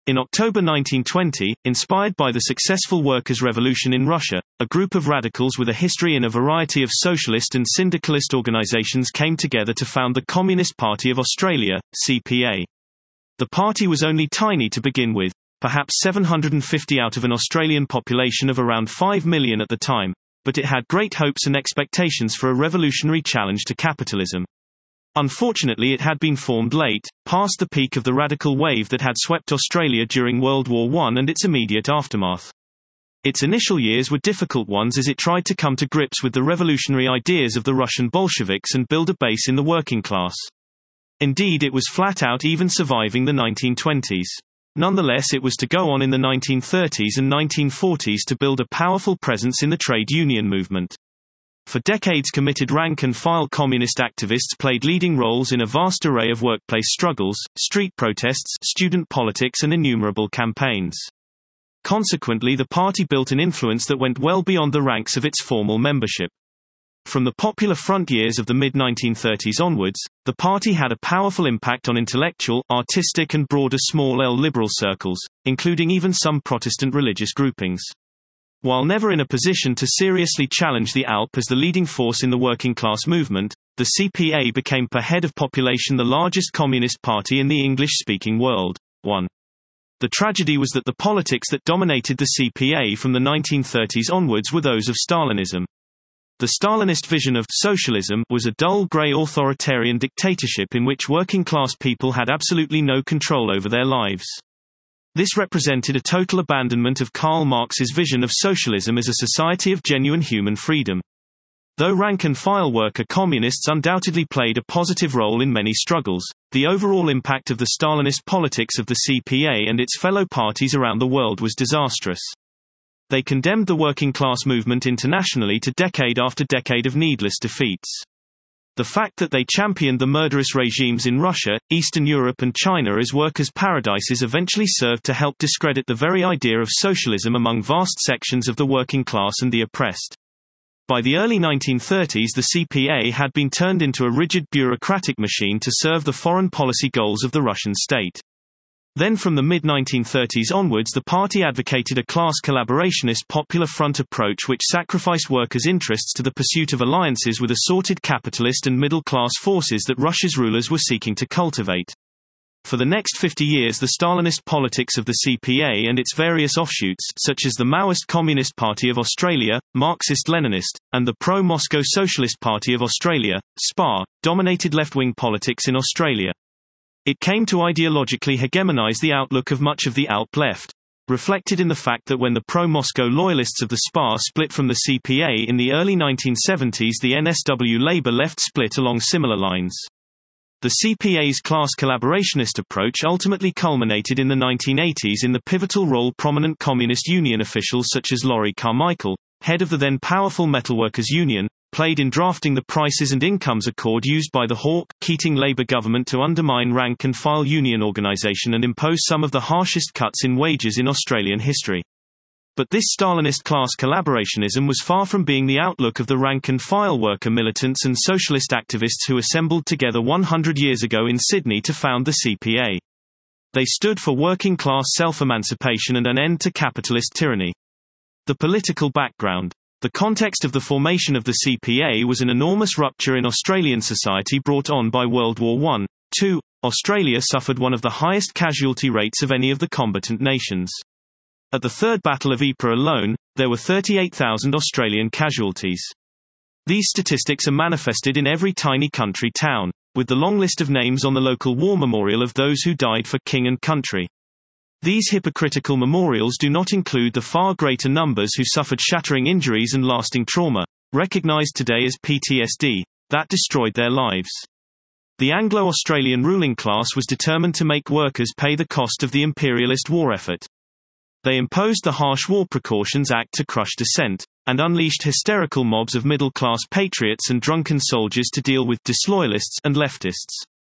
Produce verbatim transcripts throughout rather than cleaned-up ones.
In October nineteen twenty, inspired by the successful workers' revolution in Russia, a group of radicals with a history in a variety of socialist and syndicalist organizations came together to found the Communist Party of Australia, C P A. The party was only tiny to begin with, perhaps seven hundred fifty out of an Australian population of around five million at the time, but it had great hopes and expectations for a revolutionary challenge to capitalism. Unfortunately, it had been formed late, past the peak of the radical wave that had swept Australia during World War One and its immediate aftermath. Its initial years were difficult ones as it tried to come to grips with the revolutionary ideas of the Russian Bolsheviks and build a base in the working class. Indeed, it was flat out even surviving the nineteen twenties. Nonetheless, it was to go on in the nineteen thirties and nineteen forties to build a powerful presence in the trade union movement. For decades, committed rank-and-file communist activists played leading roles in a vast array of workplace struggles, street protests, student politics and innumerable campaigns. Consequently, the party built an influence that went well beyond the ranks of its formal membership. From the Popular Front years of the mid nineteen thirties onwards, the party had a powerful impact on intellectual, artistic and broader small L liberal circles, including even some Protestant religious groupings. While never in a position to seriously challenge the A L P as the leading force in the working class movement, the C P A became per head of population the largest communist party in the English-speaking world. one. The tragedy was that the politics that dominated the C P A from the nineteen thirties onwards were those of Stalinism. The Stalinist vision of socialism was a dull grey authoritarian dictatorship in which working class people had absolutely no control over their lives. This represented a total abandonment of Karl Marx's vision of socialism as a society of genuine human freedom. Though rank-and-file worker communists undoubtedly played a positive role in many struggles, the overall impact of the Stalinist politics of the C P A and its fellow parties around the world was disastrous. They condemned the working class movement internationally to decade after decade of needless defeats. The fact that they championed the murderous regimes in Russia, Eastern Europe and China as workers' paradises eventually served to help discredit the very idea of socialism among vast sections of the working class and the oppressed. By the early nineteen thirties, the C P A had been turned into a rigid bureaucratic machine to serve the foreign policy goals of the Russian state. Then from the mid nineteen thirties onwards, the party advocated a class collaborationist Popular Front approach which sacrificed workers' interests to the pursuit of alliances with assorted capitalist and middle-class forces that Russia's rulers were seeking to cultivate. For the next fifty years, the Stalinist politics of the C P A and its various offshoots, such as the Maoist Communist Party of Australia, Marxist-Leninist, and the Pro-Moscow Socialist Party of Australia, S P A, dominated left-wing politics in Australia. It came to ideologically hegemonize the outlook of much of the A L P left, reflected in the fact that when the pro-Moscow loyalists of the S P A split from the C P A in the early nineteen seventies, the N S W Labour left split along similar lines. The C P A's class collaborationist approach ultimately culminated in the nineteen eighties in the pivotal role prominent Communist Union officials such as Laurie Carmichael, head of the then powerful Metalworkers Union, played in drafting the Prices and Incomes Accord used by the Hawke-Keating Labour government to undermine rank-and-file union organisation and impose some of the harshest cuts in wages in Australian history. But this Stalinist class collaborationism was far from being the outlook of the rank-and-file worker militants and socialist activists who assembled together one hundred years ago in Sydney to found the C P A. They stood for working-class self-emancipation and an end to capitalist tyranny. The political background. The context of the formation of the C P A was an enormous rupture in Australian society brought on by World War One. two. Australia suffered one of the highest casualty rates of any of the combatant nations. At the Third Battle of Ypres alone, there were thirty-eight thousand Australian casualties. These statistics are manifested in every tiny country town, with the long list of names on the local war memorial of those who died for king and country. These hypocritical memorials do not include the far greater numbers who suffered shattering injuries and lasting trauma, recognized today as P T S D, that destroyed their lives. The Anglo-Australian ruling class was determined to make workers pay the cost of the imperialist war effort. They imposed the Harsh War Precautions Act to crush dissent, and unleashed hysterical mobs of middle-class patriots and drunken soldiers to deal with disloyalists and leftists.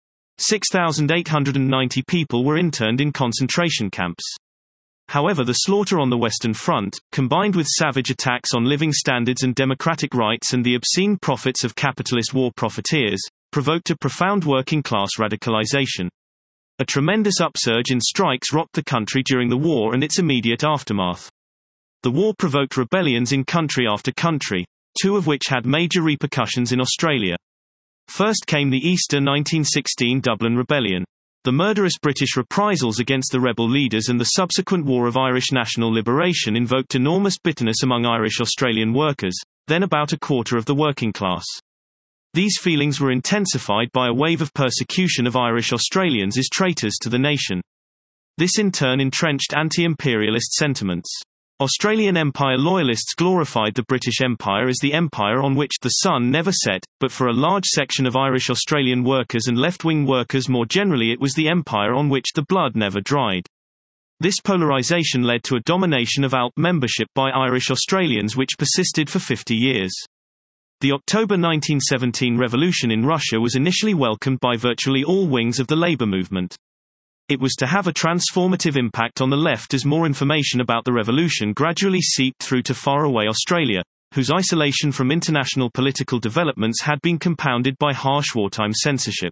six thousand eight hundred ninety people were interned in concentration camps. However, the slaughter on the Western Front, combined with savage attacks on living standards and democratic rights and the obscene profits of capitalist war profiteers, provoked a profound working-class radicalization. A tremendous upsurge in strikes rocked the country during the war and its immediate aftermath. The war provoked rebellions in country after country, two of which had major repercussions in Australia. First came the Easter nineteen sixteen Dublin Rebellion. The murderous British reprisals against the rebel leaders and the subsequent War of Irish National Liberation invoked enormous bitterness among Irish Australian workers, then about a quarter of the working class. These feelings were intensified by a wave of persecution of Irish Australians as traitors to the nation. This in turn entrenched anti-imperialist sentiments. Australian Empire loyalists glorified the British Empire as the empire on which the sun never set, but for a large section of Irish Australian workers and left-wing workers more generally it was the empire on which the blood never dried. This polarisation led to a domination of A L P membership by Irish Australians which persisted for fifty years. The October nineteen seventeen revolution in Russia was initially welcomed by virtually all wings of the labour movement. It was to have a transformative impact on the left as more information about the revolution gradually seeped through to faraway Australia, whose isolation from international political developments had been compounded by harsh wartime censorship.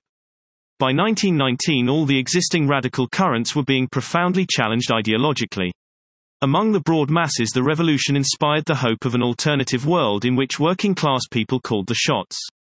By nineteen nineteen all the existing radical currents were being profoundly challenged ideologically. Among the broad masses the revolution inspired the hope of an alternative world in which working-class people called the shots.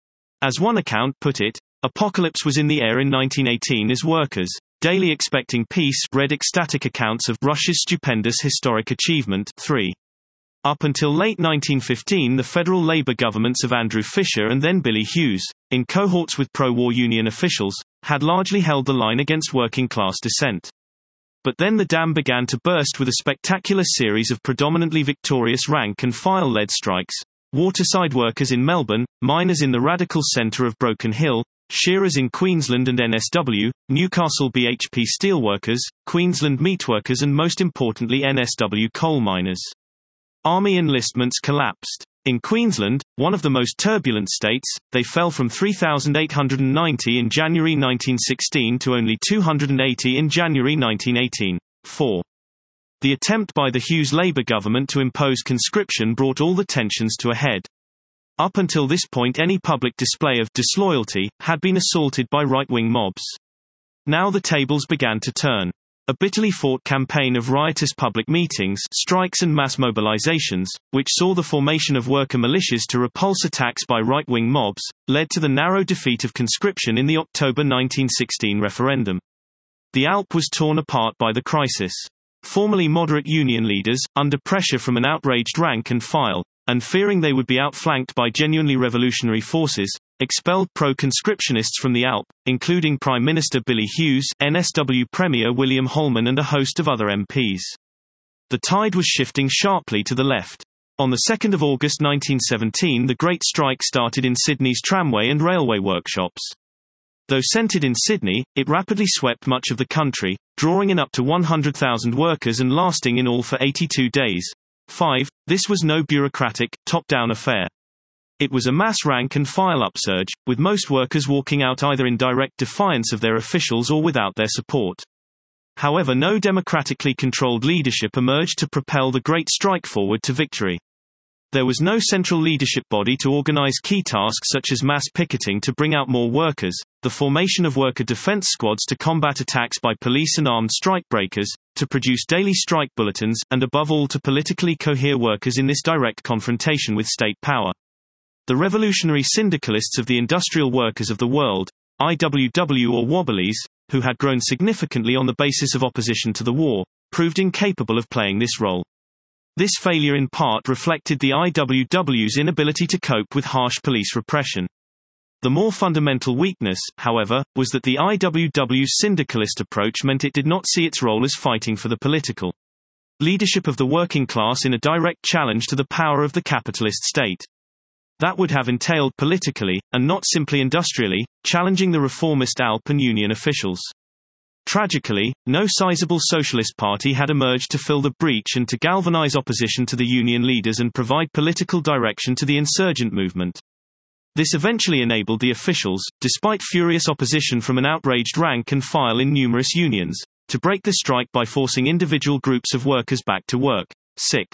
As one account put it, apocalypse was in the air in nineteen eighteen as workers, daily expecting peace, read ecstatic accounts of Russia's stupendous historic achievement. three. Up until late nineteen fifteen the federal Labour governments of Andrew Fisher and then Billy Hughes, in cohorts with pro-war union officials, had largely held the line against working-class dissent. But then the dam began to burst with a spectacular series of predominantly victorious rank-and-file-led strikes: waterside workers in Melbourne, miners in the radical centre of Broken Hill, shearers in Queensland and N S W, Newcastle B H P steelworkers, Queensland meatworkers and most importantly N S W coal miners. Army enlistments collapsed. In Queensland, one of the most turbulent states, they fell from three thousand eight hundred ninety in January nineteen sixteen to only two hundred eighty in January nineteen eighteen. four. The attempt by the Hughes Labour government to impose conscription brought all the tensions to a head. Up until this point any public display of disloyalty had been assaulted by right-wing mobs. Now the tables began to turn. A bitterly fought campaign of riotous public meetings, strikes and mass mobilizations, which saw the formation of worker militias to repulse attacks by right-wing mobs, led to the narrow defeat of conscription in the October nineteen sixteen referendum. The A L P was torn apart by the crisis. Formerly moderate union leaders, under pressure from an outraged rank and file, and fearing they would be outflanked by genuinely revolutionary forces, expelled pro-conscriptionists from the A L P, including Prime Minister Billy Hughes, N S W Premier William Holman and a host of other M Ps. The tide was shifting sharply to the left. On the second of August nineteen seventeen the Great Strike started in Sydney's tramway and railway workshops. Though centred in Sydney, it rapidly swept much of the country, drawing in up to one hundred thousand workers and lasting in all for eighty-two days. five. This was no bureaucratic, top-down affair. It was a mass rank-and-file upsurge, with most workers walking out either in direct defiance of their officials or without their support. However, no democratically controlled leadership emerged to propel the Great Strike forward to victory. There was no central leadership body to organize key tasks such as mass picketing to bring out more workers, the formation of worker defense squads to combat attacks by police and armed strikebreakers, to produce daily strike bulletins, and above all to politically cohere workers in this direct confrontation with state power. The revolutionary syndicalists of the industrial workers of the world, I W W or Wobblies, who had grown significantly on the basis of opposition to the war, proved incapable of playing this role. This failure in part reflected the I W W's inability to cope with harsh police repression. The more fundamental weakness, however, was that the I W W's syndicalist approach meant it did not see its role as fighting for the political leadership of the working class in a direct challenge to the power of the capitalist state. That would have entailed politically, and not simply industrially, challenging the reformist A L P and union officials. Tragically, no sizable socialist party had emerged to fill the breach and to galvanize opposition to the union leaders and provide political direction to the insurgent movement. This eventually enabled the officials, despite furious opposition from an outraged rank and file in numerous unions, to break the strike by forcing individual groups of workers back to work. six.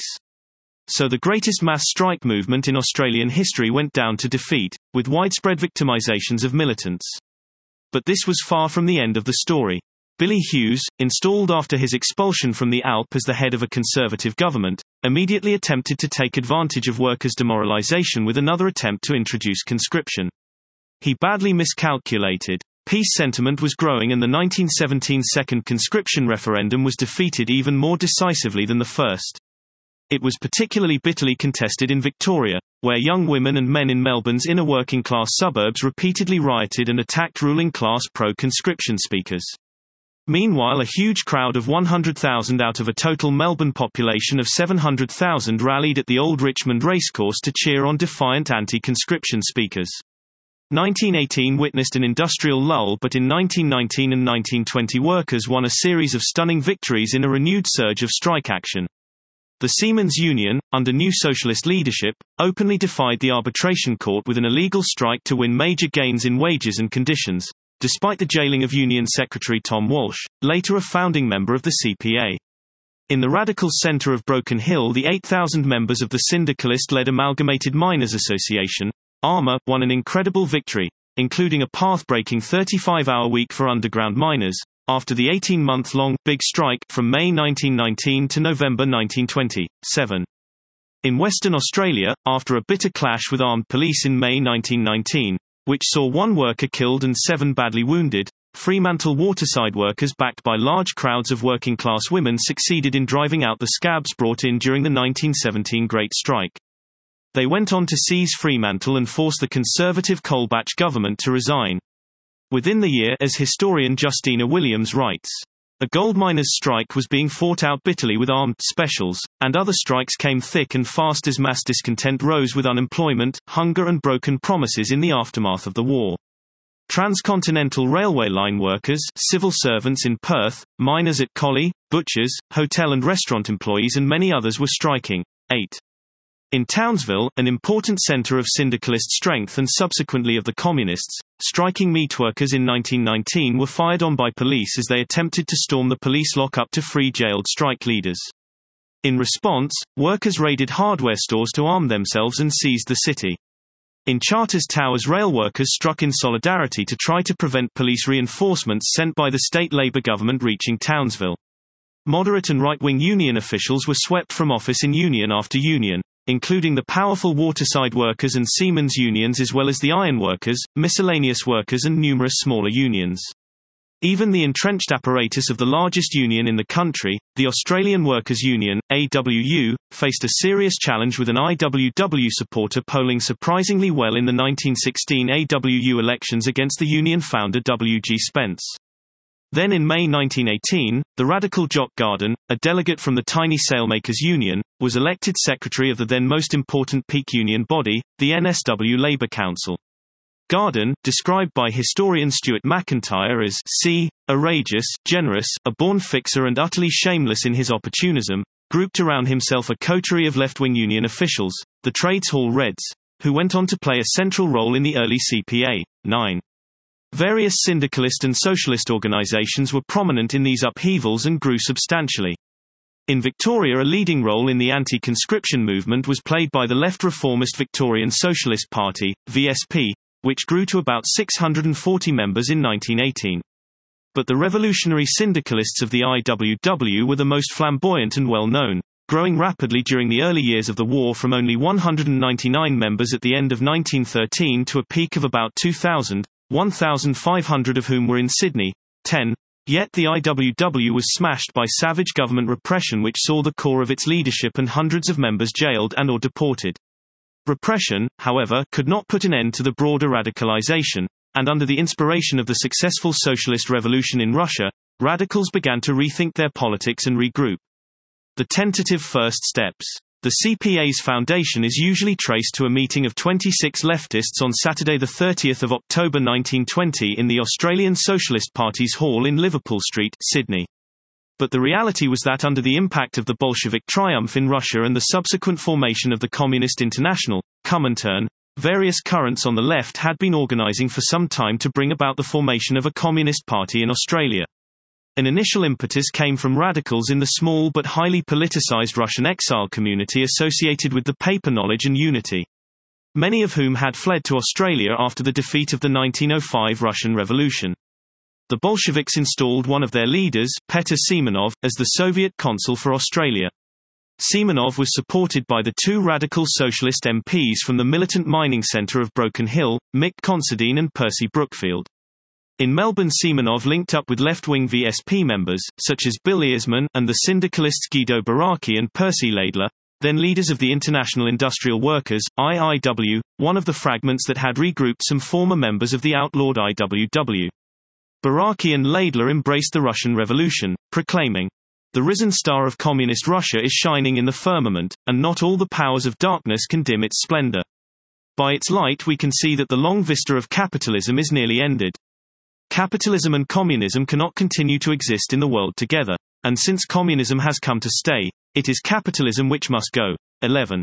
So the greatest mass strike movement in Australian history went down to defeat, with widespread victimizations of militants. But this was far from the end of the story. Billy Hughes, installed after his expulsion from the A L P as the head of a conservative government, immediately attempted to take advantage of workers' demoralization with another attempt to introduce conscription. He badly miscalculated. Peace sentiment was growing and the nineteen seventeen second conscription referendum was defeated even more decisively than the first. It was particularly bitterly contested in Victoria, where young women and men in Melbourne's inner working-class suburbs repeatedly rioted and attacked ruling-class pro-conscription speakers. Meanwhile, a huge crowd of one hundred thousand out of a total Melbourne population of seven hundred thousand rallied at the Old Richmond Racecourse to cheer on defiant anti-conscription speakers. nineteen eighteen witnessed an industrial lull, but in nineteen nineteen and nineteen twenty workers won a series of stunning victories in a renewed surge of strike action. The Seamen's Union, under new socialist leadership, openly defied the arbitration court with an illegal strike to win major gains in wages and conditions, despite the jailing of Union Secretary Tom Walsh, later a founding member of the C P A. In the radical centre of Broken Hill, the eight thousand members of the syndicalist-led Amalgamated Miners Association, A M A, won an incredible victory, including a path-breaking thirty-five hour week for underground miners, after the eighteen-month-long Big Strike from May nineteen nineteen to November nineteen twenty-seven. In Western Australia, after a bitter clash with armed police in May nineteen nineteen, which saw one worker killed and seven badly wounded, Fremantle waterside workers backed by large crowds of working-class women succeeded in driving out the scabs brought in during the nineteen seventeen Great Strike. They went on to seize Fremantle and force the Conservative Colbatch government to resign. Within the year, as historian Justina Williams writes, a gold miners' strike was being fought out bitterly with armed specials, and other strikes came thick and fast as mass discontent rose with unemployment, hunger and broken promises in the aftermath of the war. Transcontinental railway line workers, civil servants in Perth, miners at Collie, butchers, hotel and restaurant employees and many others were striking. eight. In Townsville, an important centre of syndicalist strength and subsequently of the Communists, striking meat workers in nineteen nineteen were fired on by police as they attempted to storm the police lock-up to free jailed strike leaders. In response, workers raided hardware stores to arm themselves and seized the city. In Charters Towers, rail workers struck in solidarity to try to prevent police reinforcements sent by the state Labour government reaching Townsville. Moderate and right-wing union officials were swept from office in union after union, including the powerful waterside workers and seamen's unions as well as the iron workers, miscellaneous workers and numerous smaller unions. Even the entrenched apparatus of the largest union in the country, the Australian Workers' Union, A W U, faced a serious challenge with an I W W supporter polling surprisingly well in the nineteen sixteen A W U elections against the union founder W G Spence. Then in May nineteen eighteen, the radical Jock Garden, a delegate from the tiny sailmakers' union, was elected secretary of the then most important peak union body, the N S W Labour Council. Garden, described by historian Stuart McIntyre as c. outrageous, generous, a born fixer and utterly shameless in his opportunism, grouped around himself a coterie of left-wing union officials, the Trades Hall Reds, who went on to play a central role in the early C P A. nine. Various syndicalist and socialist organisations were prominent in these upheavals and grew substantially. In Victoria, a leading role in the anti-conscription movement was played by the left reformist Victorian Socialist Party, V S P, which grew to about six hundred forty members in nineteen eighteen. But the revolutionary syndicalists of the I W W were the most flamboyant and well-known, growing rapidly during the early years of the war from only one hundred ninety-nine members at the end of nineteen thirteen to a peak of about two thousand, one thousand five hundred of whom were in Sydney. ten. Yet the I W W was smashed by savage government repression which saw the core of its leadership and hundreds of members jailed and or deported. Repression, however, could not put an end to the broader radicalization, and under the inspiration of the successful socialist revolution in Russia, radicals began to rethink their politics and regroup. The tentative first steps. The C P A's foundation is usually traced to a meeting of twenty-six leftists on Saturday the thirtieth of October nineteen twenty in the Australian Socialist Party's hall in Liverpool Street, Sydney. But the reality was that under the impact of the Bolshevik triumph in Russia and the subsequent formation of the Communist International, Comintern, various currents on the left had been organising for some time to bring about the formation of a Communist Party in Australia. An initial impetus came from radicals in the small but highly politicized Russian exile community associated with the Paper Knowledge and Unity, many of whom had fled to Australia after the defeat of the nineteen oh five Russian Revolution. The Bolsheviks installed one of their leaders, Petr Semenov, as the Soviet consul for Australia. Semenov was supported by the two radical socialist M Ps from the militant mining centre of Broken Hill, Mick Considine and Percy Brookfield. In Melbourne, Semenov linked up with left-wing V S P members, such as Bill Earsman, and the syndicalists Guido Baraki and Percy Laidler, then leaders of the International Industrial Workers, I I W, one of the fragments that had regrouped some former members of the outlawed I W W. Baraki and Laidler embraced the Russian Revolution, proclaiming, "The risen star of communist Russia is shining in the firmament, and not all the powers of darkness can dim its splendor. By its light we can see that the long vista of capitalism is nearly ended. Capitalism and communism cannot continue to exist in the world together, and since communism has come to stay, it is capitalism which must go." eleven.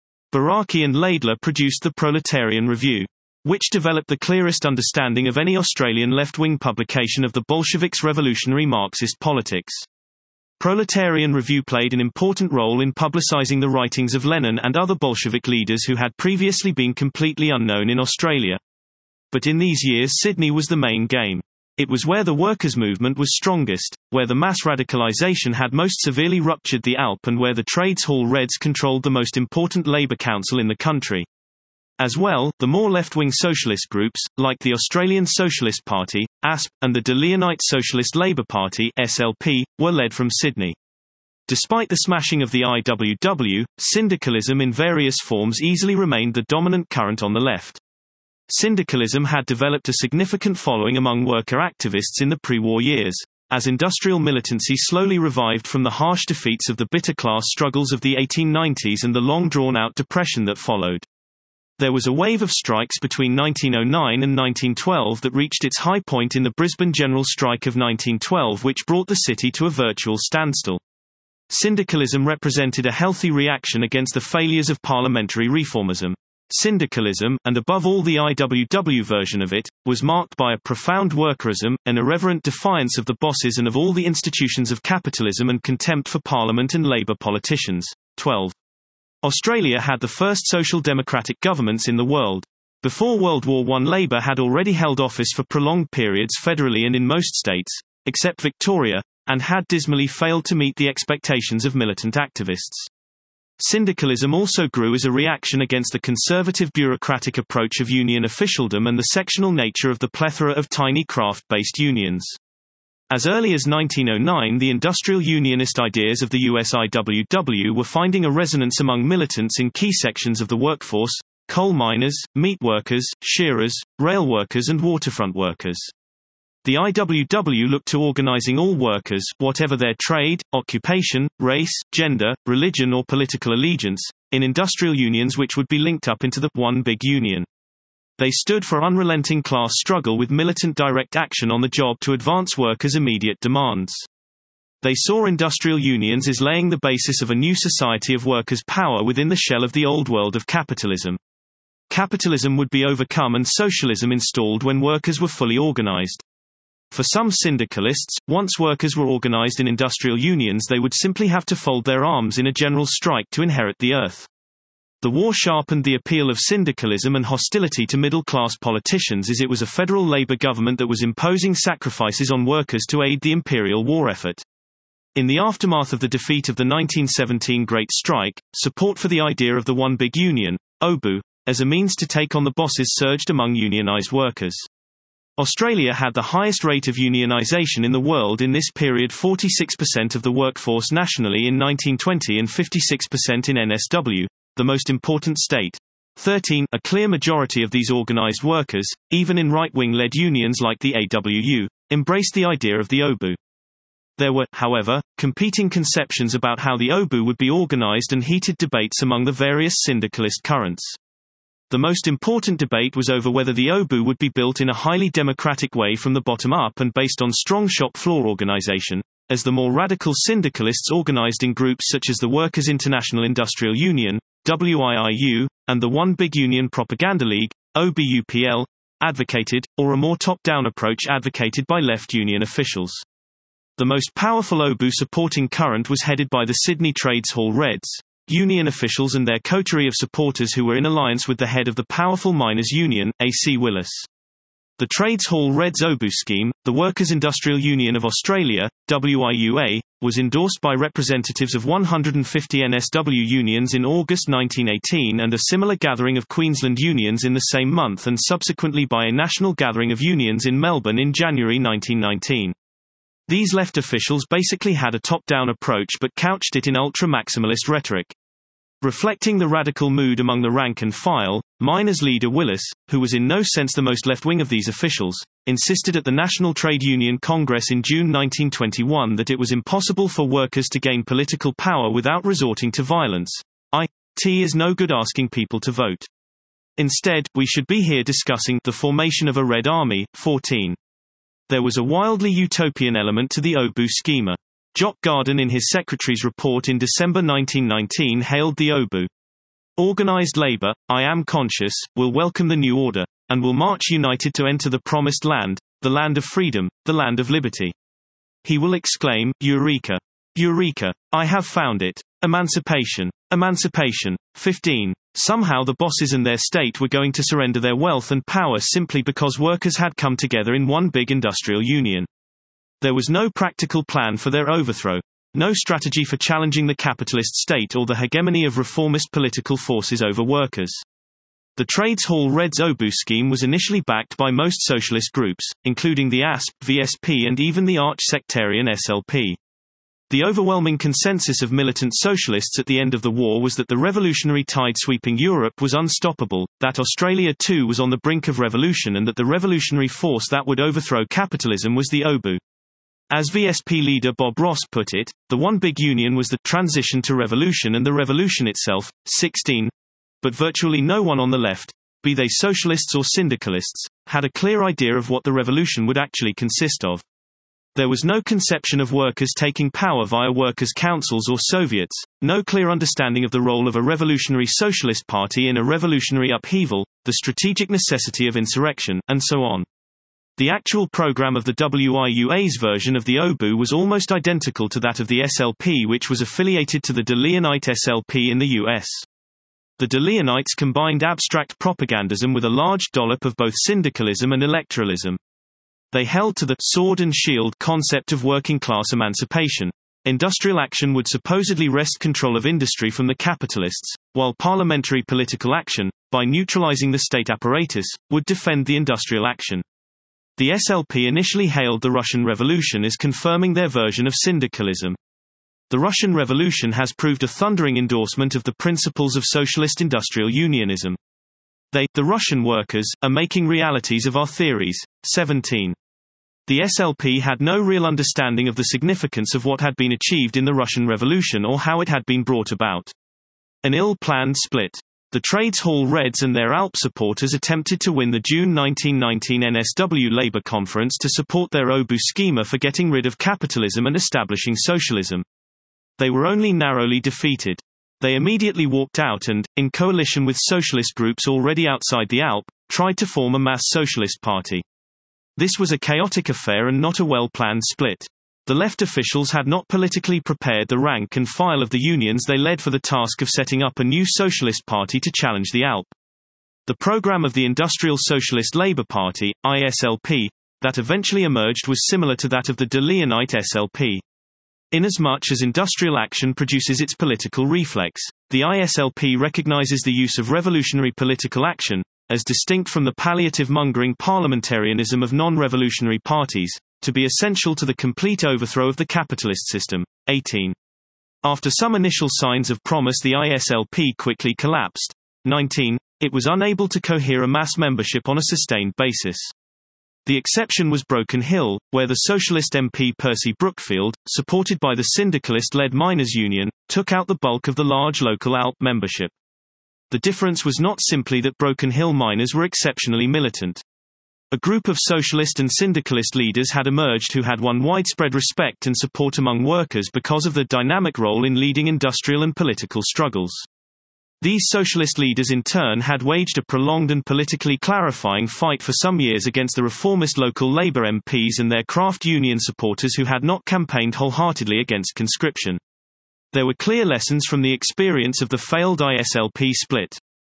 Baraki and Laidler produced the Proletarian Review, which developed the clearest understanding of any Australian left-wing publication of the Bolsheviks' revolutionary Marxist politics. Proletarian Review played an important role in publicising the writings of Lenin and other Bolshevik leaders who had previously been completely unknown in Australia. But in these years Sydney was the main game. It was where the workers' movement was strongest, where the mass radicalisation had most severely ruptured the A L P and where the Trades Hall Reds controlled the most important labour council in the country. As well, the more left-wing socialist groups, like the Australian Socialist Party, A S P, and the De Leonite Socialist Labour Party, S L P, were led from Sydney. Despite the smashing of the I W W, syndicalism in various forms easily remained the dominant current on the left. Syndicalism had developed a significant following among worker activists in the pre-war years, as industrial militancy slowly revived from the harsh defeats of the bitter class struggles of the eighteen nineties and the long drawn-out depression that followed. There was a wave of strikes between nineteen oh nine and nineteen twelve that reached its high point in the Brisbane General Strike of nineteen twelve, which brought the city to a virtual standstill. Syndicalism represented a healthy reaction against the failures of parliamentary reformism. Syndicalism, and above all the I W W version of it, was marked by a profound workerism, an irreverent defiance of the bosses and of all the institutions of capitalism, and contempt for parliament and labour politicians. twelve. Australia had the first social democratic governments in the world. Before World War One, Labour had already held office for prolonged periods federally and in most states, except Victoria, and had dismally failed to meet the expectations of militant activists. Syndicalism also grew as a reaction against the conservative bureaucratic approach of union officialdom and the sectional nature of the plethora of tiny craft-based unions. As early as nineteen oh nine, the industrial unionist ideas of the U S I W W were finding a resonance among militants in key sections of the workforce: coal miners, meat workers, shearers, rail workers and waterfront workers. The I W W looked to organizing all workers, whatever their trade, occupation, race, gender, religion or political allegiance, in industrial unions which would be linked up into the one big union. They stood for unrelenting class struggle with militant direct action on the job to advance workers' immediate demands. They saw industrial unions as laying the basis of a new society of workers' power within the shell of the old world of capitalism. Capitalism would be overcome and socialism installed when workers were fully organized. For some syndicalists, once workers were organized in industrial unions, they would simply have to fold their arms in a general strike to inherit the earth. The war sharpened the appeal of syndicalism and hostility to middle-class politicians, as it was a federal labor government that was imposing sacrifices on workers to aid the imperial war effort. In the aftermath of the defeat of the nineteen seventeen Great Strike, support for the idea of the One Big Union, O B U, as a means to take on the bosses surged among unionized workers. Australia had the highest rate of unionization in the world in this period: forty-six percent of the workforce nationally in nineteen twenty and fifty-six percent in N S W, the most important state. thirteen. A clear majority of these organized workers, even in right-wing-led unions like the A W U, embraced the idea of the O B U. There were, however, competing conceptions about how the O B U would be organized and heated debates among the various syndicalist currents. The most important debate was over whether the O B U would be built in a highly democratic way from the bottom up and based on strong shop floor organization, as the more radical syndicalists organized in groups such as the Workers' International Industrial Union, W I I U, and the One Big Union Propaganda League, O B U P L, advocated, or a more top-down approach advocated by left union officials. The most powerful O B U supporting current was headed by the Sydney Trades Hall Reds, union officials and their coterie of supporters who were in alliance with the head of the powerful miners' union, A C Willis. The Trades Hall Reds O B U scheme, the Workers' Industrial Union of Australia, W I U A, was endorsed by representatives of one hundred fifty N S W unions in August nineteen eighteen and a similar gathering of Queensland unions in the same month, and subsequently by a national gathering of unions in Melbourne in January nineteen nineteen. These left officials basically had a top-down approach but couched it in ultra-maximalist rhetoric. Reflecting the radical mood among the rank and file, miners' leader Willis, who was in no sense the most left-wing of these officials, insisted at the National Trade Union Congress in June nineteen twenty-one that it was impossible for workers to gain political power without resorting to violence. It is no good asking people to vote. Instead, we should be here discussing the formation of a Red Army. fourteen. There was a wildly utopian element to the O B U schema. Jock Garden in his Secretary's report in December nineteen nineteen hailed the O B U. Organised labour, I am conscious, will welcome the new order, and will march united to enter the promised land, the land of freedom, the land of liberty. He will exclaim, Eureka! Eureka! I have found it. Emancipation! Emancipation! fifteen. Somehow the bosses and their state were going to surrender their wealth and power simply because workers had come together in one big industrial union. There was no practical plan for their overthrow, no strategy for challenging the capitalist state or the hegemony of reformist political forces over workers. The Trades Hall Reds O B U scheme was initially backed by most socialist groups, including the A S P, V S P and even the arch-sectarian S L P. The overwhelming consensus of militant socialists at the end of the war was that the revolutionary tide sweeping Europe was unstoppable, that Australia too was on the brink of revolution, and that the revolutionary force that would overthrow capitalism was the O B U. As V S P leader Bob Ross put it, the one big union was the transition to revolution and the revolution itself. sixteen. But virtually no one on the left, be they socialists or syndicalists, had a clear idea of what the revolution would actually consist of. There was no conception of workers taking power via workers' councils or Soviets, no clear understanding of the role of a revolutionary socialist party in a revolutionary upheaval, the strategic necessity of insurrection, and so on. The actual program of the W I U A's version of the O B U was almost identical to that of the S L P, which was affiliated to the De Leonite S L P in the U S. The De Leonites combined abstract propagandism with a large dollop of both syndicalism and electoralism. They held to the sword and shield concept of working-class emancipation. Industrial action would supposedly wrest control of industry from the capitalists, while parliamentary political action, by neutralizing the state apparatus, would defend the industrial action. The S L P initially hailed the Russian Revolution as confirming their version of syndicalism. The Russian Revolution has proved a thundering endorsement of the principles of socialist industrial unionism. They, the Russian workers, are making realities of our theories. seventeen. The S L P had no real understanding of the significance of what had been achieved in the Russian Revolution or how it had been brought about. An ill-planned split. The Trades Hall Reds and their A L P supporters attempted to win the June nineteen nineteen N S W Labour Conference to support their O B U schema for getting rid of capitalism and establishing socialism. They were only narrowly defeated. They immediately walked out and, in coalition with socialist groups already outside the A L P, tried to form a mass socialist party. This was a chaotic affair and not a well-planned split. The left officials had not politically prepared the rank and file of the unions they led for the task of setting up a new socialist party to challenge the A L P. The program of the Industrial Socialist Labour Party, I S L P, that eventually emerged was similar to that of the De Leonite S L P. Inasmuch as industrial action produces its political reflex, the I S L P recognizes the use of revolutionary political action, as distinct from the palliative-mongering parliamentarianism of non-revolutionary parties, to be essential to the complete overthrow of the capitalist system. eighteen. After some initial signs of promise, the I S L P quickly collapsed. nineteen. It was unable to cohere a mass membership on a sustained basis. The exception was Broken Hill, where the socialist M P Percy Brookfield, supported by the syndicalist-led miners' union, took out the bulk of the large local A L P membership. The difference was not simply that Broken Hill miners were exceptionally militant. A group of socialist and syndicalist leaders had emerged who had won widespread respect and support among workers because of their dynamic role in leading industrial and political struggles. These socialist leaders in turn had waged a prolonged and politically clarifying fight for some years against the reformist local Labour M Ps and their craft union supporters who had not campaigned wholeheartedly against conscription. There were clear lessons from the experience of the failed I S L P split.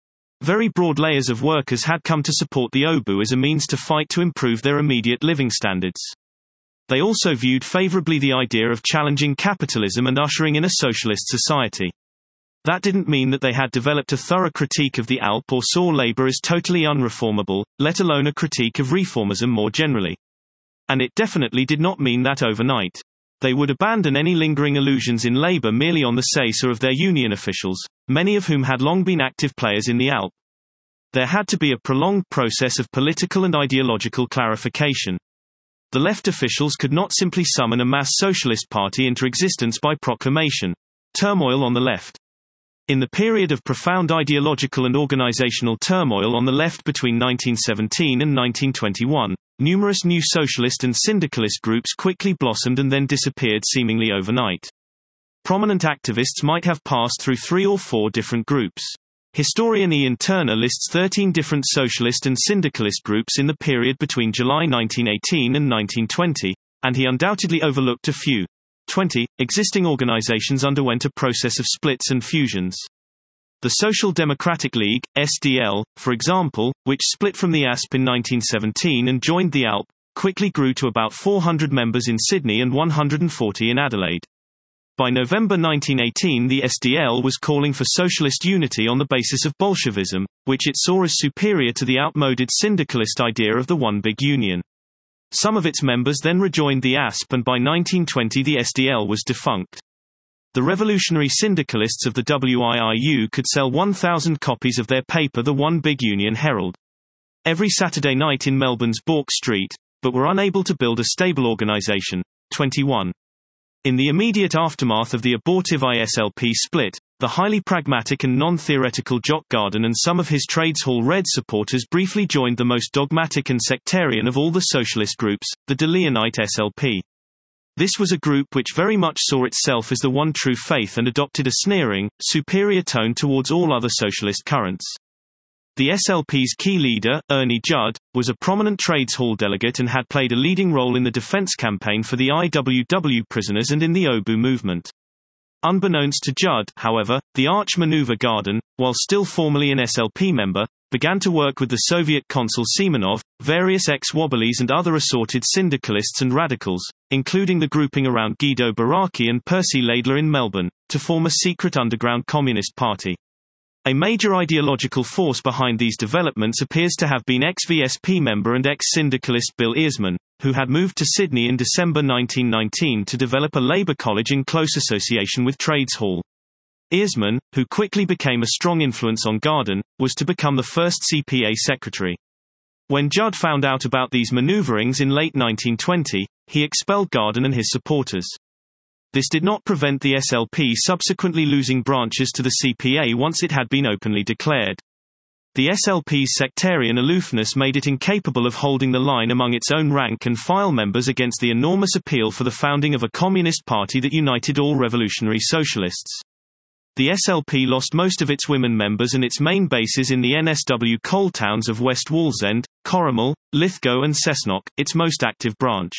Very broad layers of workers had come to support the O B U as a means to fight to improve their immediate living standards. They also viewed favorably the idea of challenging capitalism and ushering in a socialist society. That didn't mean that they had developed a thorough critique of the A L P or saw labor as totally unreformable, let alone a critique of reformism more generally. And it definitely did not mean that overnight. They would abandon any lingering illusions in labor merely on the say-so of their union officials, many of whom had long been active players in the A L P. There had to be a prolonged process of political and ideological clarification. The left officials could not simply summon a mass socialist party into existence by proclamation. Turmoil on the left. In the period of profound ideological and organizational turmoil on the left between nineteen seventeen and nineteen twenty-one, numerous new socialist and syndicalist groups quickly blossomed and then disappeared seemingly overnight. Prominent activists might have passed through three or four different groups. Historian Ian Turner lists thirteen different socialist and syndicalist groups in the period between July nineteen eighteen and nineteen twenty, and he undoubtedly overlooked a few. twenty Existing organizations underwent a process of splits and fusions. The Social Democratic League, S D L, for example, which split from the A S P in nineteen seventeen and joined the A L P, quickly grew to about four hundred members in Sydney and one hundred forty in Adelaide. By November nineteen eighteen, the S D L was calling for socialist unity on the basis of Bolshevism, which it saw as superior to the outmoded syndicalist idea of the one big union. Some of its members then rejoined the A S P, and by nineteen twenty the S D L was defunct. The revolutionary syndicalists of the W I I U could sell one thousand copies of their paper, the One Big Union Herald, every Saturday night in Melbourne's Bourke Street, but were unable to build a stable organisation. twenty-one In the immediate aftermath of the abortive I S L P split, the highly pragmatic and non-theoretical Jock Garden and some of his Trades Hall Red supporters briefly joined the most dogmatic and sectarian of all the socialist groups, the De Leonite S L P. This was a group which very much saw itself as the one true faith and adopted a sneering, superior tone towards all other socialist currents. The S L P's key leader, Ernie Judd, was a prominent Trades Hall delegate and had played a leading role in the defense campaign for the I W W prisoners and in the O B U movement. Unbeknownst to Judd, however, the Arch Maneuver Garden, while still formally an S L P member, began to work with the Soviet consul Semenov, various ex-Wobblies and other assorted syndicalists and radicals, including the grouping around Guido Baraki and Percy Laidler in Melbourne, to form a secret underground communist party. A major ideological force behind these developments appears to have been ex-V S P member and ex-syndicalist Bill Earsman, who had moved to Sydney in December nineteen nineteen to develop a labour college in close association with Trades Hall. Earsman, who quickly became a strong influence on Garden, was to become the first C P A secretary. When Judd found out about these manoeuvrings in late nineteen twenty, he expelled Garden and his supporters. This did not prevent the S L P subsequently losing branches to the C P A once it had been openly declared. The S L P's sectarian aloofness made it incapable of holding the line among its own rank-and-file members against the enormous appeal for the founding of a communist party that united all revolutionary socialists. The S L P lost most of its women members and its main bases in the N S W coal towns of West Wallsend, Corrimal, Lithgow and Cessnock, its most active branch.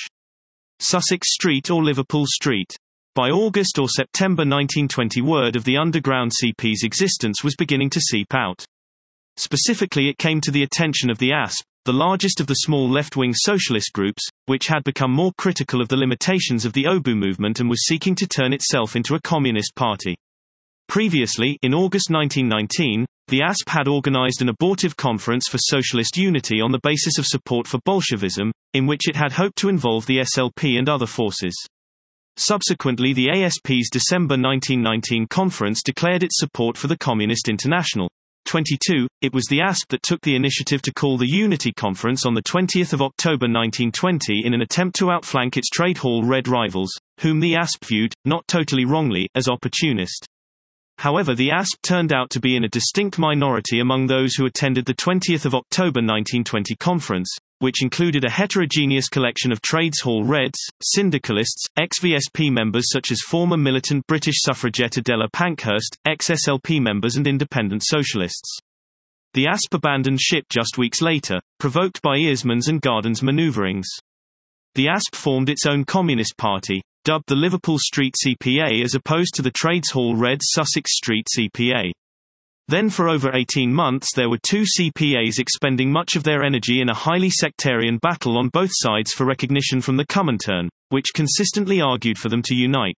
Sussex Street or Liverpool Street. By August or September nineteen twenty, word of the underground C P's existence was beginning to seep out. Specifically, it came to the attention of the A S P, the largest of the small left-wing socialist groups, which had become more critical of the limitations of the O B U movement and was seeking to turn itself into a communist party. Previously, in August nineteen nineteen, the A S P had organized an abortive conference for socialist unity on the basis of support for Bolshevism, in which it had hoped to involve the S L P and other forces. Subsequently, the A S P's December nineteen nineteen conference declared its support for the Communist International. twenty-two It was the A S P that took the initiative to call the Unity Conference on the twentieth of October nineteen twenty in an attempt to outflank its Trade Hall Red rivals, whom the A S P viewed, not totally wrongly, as opportunist. However, the A S P turned out to be in a distinct minority among those who attended the twentieth of October nineteen twenty conference, which included a heterogeneous collection of Trades Hall Reds, syndicalists, ex-V S P members such as former militant British suffragette Adela Pankhurst, ex-S L P members and independent socialists. The A S P abandoned ship just weeks later, provoked by Earsman's and Garden's manoeuvrings. The A S P formed its own communist party, dubbed the Liverpool Street C P A as opposed to the Trades Hall Reds Sussex Street C P A. Then for over eighteen months there were two C P As expending much of their energy in a highly sectarian battle on both sides for recognition from the Comintern, which consistently argued for them to unite.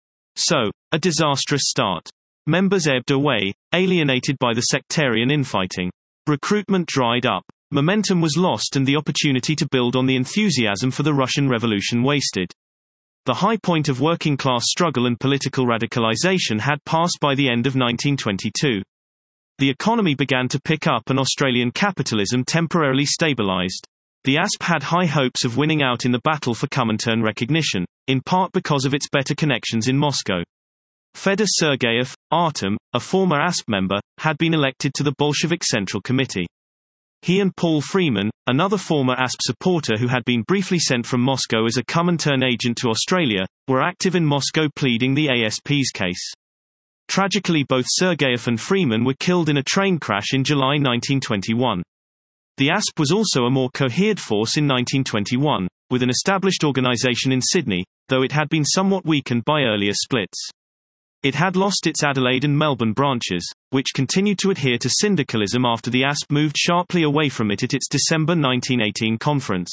So, a disastrous start. Members ebbed away, alienated by the sectarian infighting. Recruitment dried up. Momentum was lost and the opportunity to build on the enthusiasm for the Russian Revolution wasted. The high point of working-class struggle and political radicalization had passed by the end of nineteen twenty-two. The economy began to pick up and Australian capitalism temporarily stabilized. The A S P had high hopes of winning out in the battle for Comintern recognition, in part because of its better connections in Moscow. Fedor Sergeyev, Artem, a former A S P member, had been elected to the Bolshevik Central Committee. He and Paul Freeman, another former A S P supporter who had been briefly sent from Moscow as a Comintern agent to Australia, were active in Moscow pleading the A S P's case. Tragically, both Sergeyev and Freeman were killed in a train crash in July nineteen twenty-one. The A S P was also a more coherent force in nineteen twenty-one, with an established organisation in Sydney, though it had been somewhat weakened by earlier splits. It had lost its Adelaide and Melbourne branches, which continued to adhere to syndicalism after the A S P moved sharply away from it at its December nineteen eighteen conference.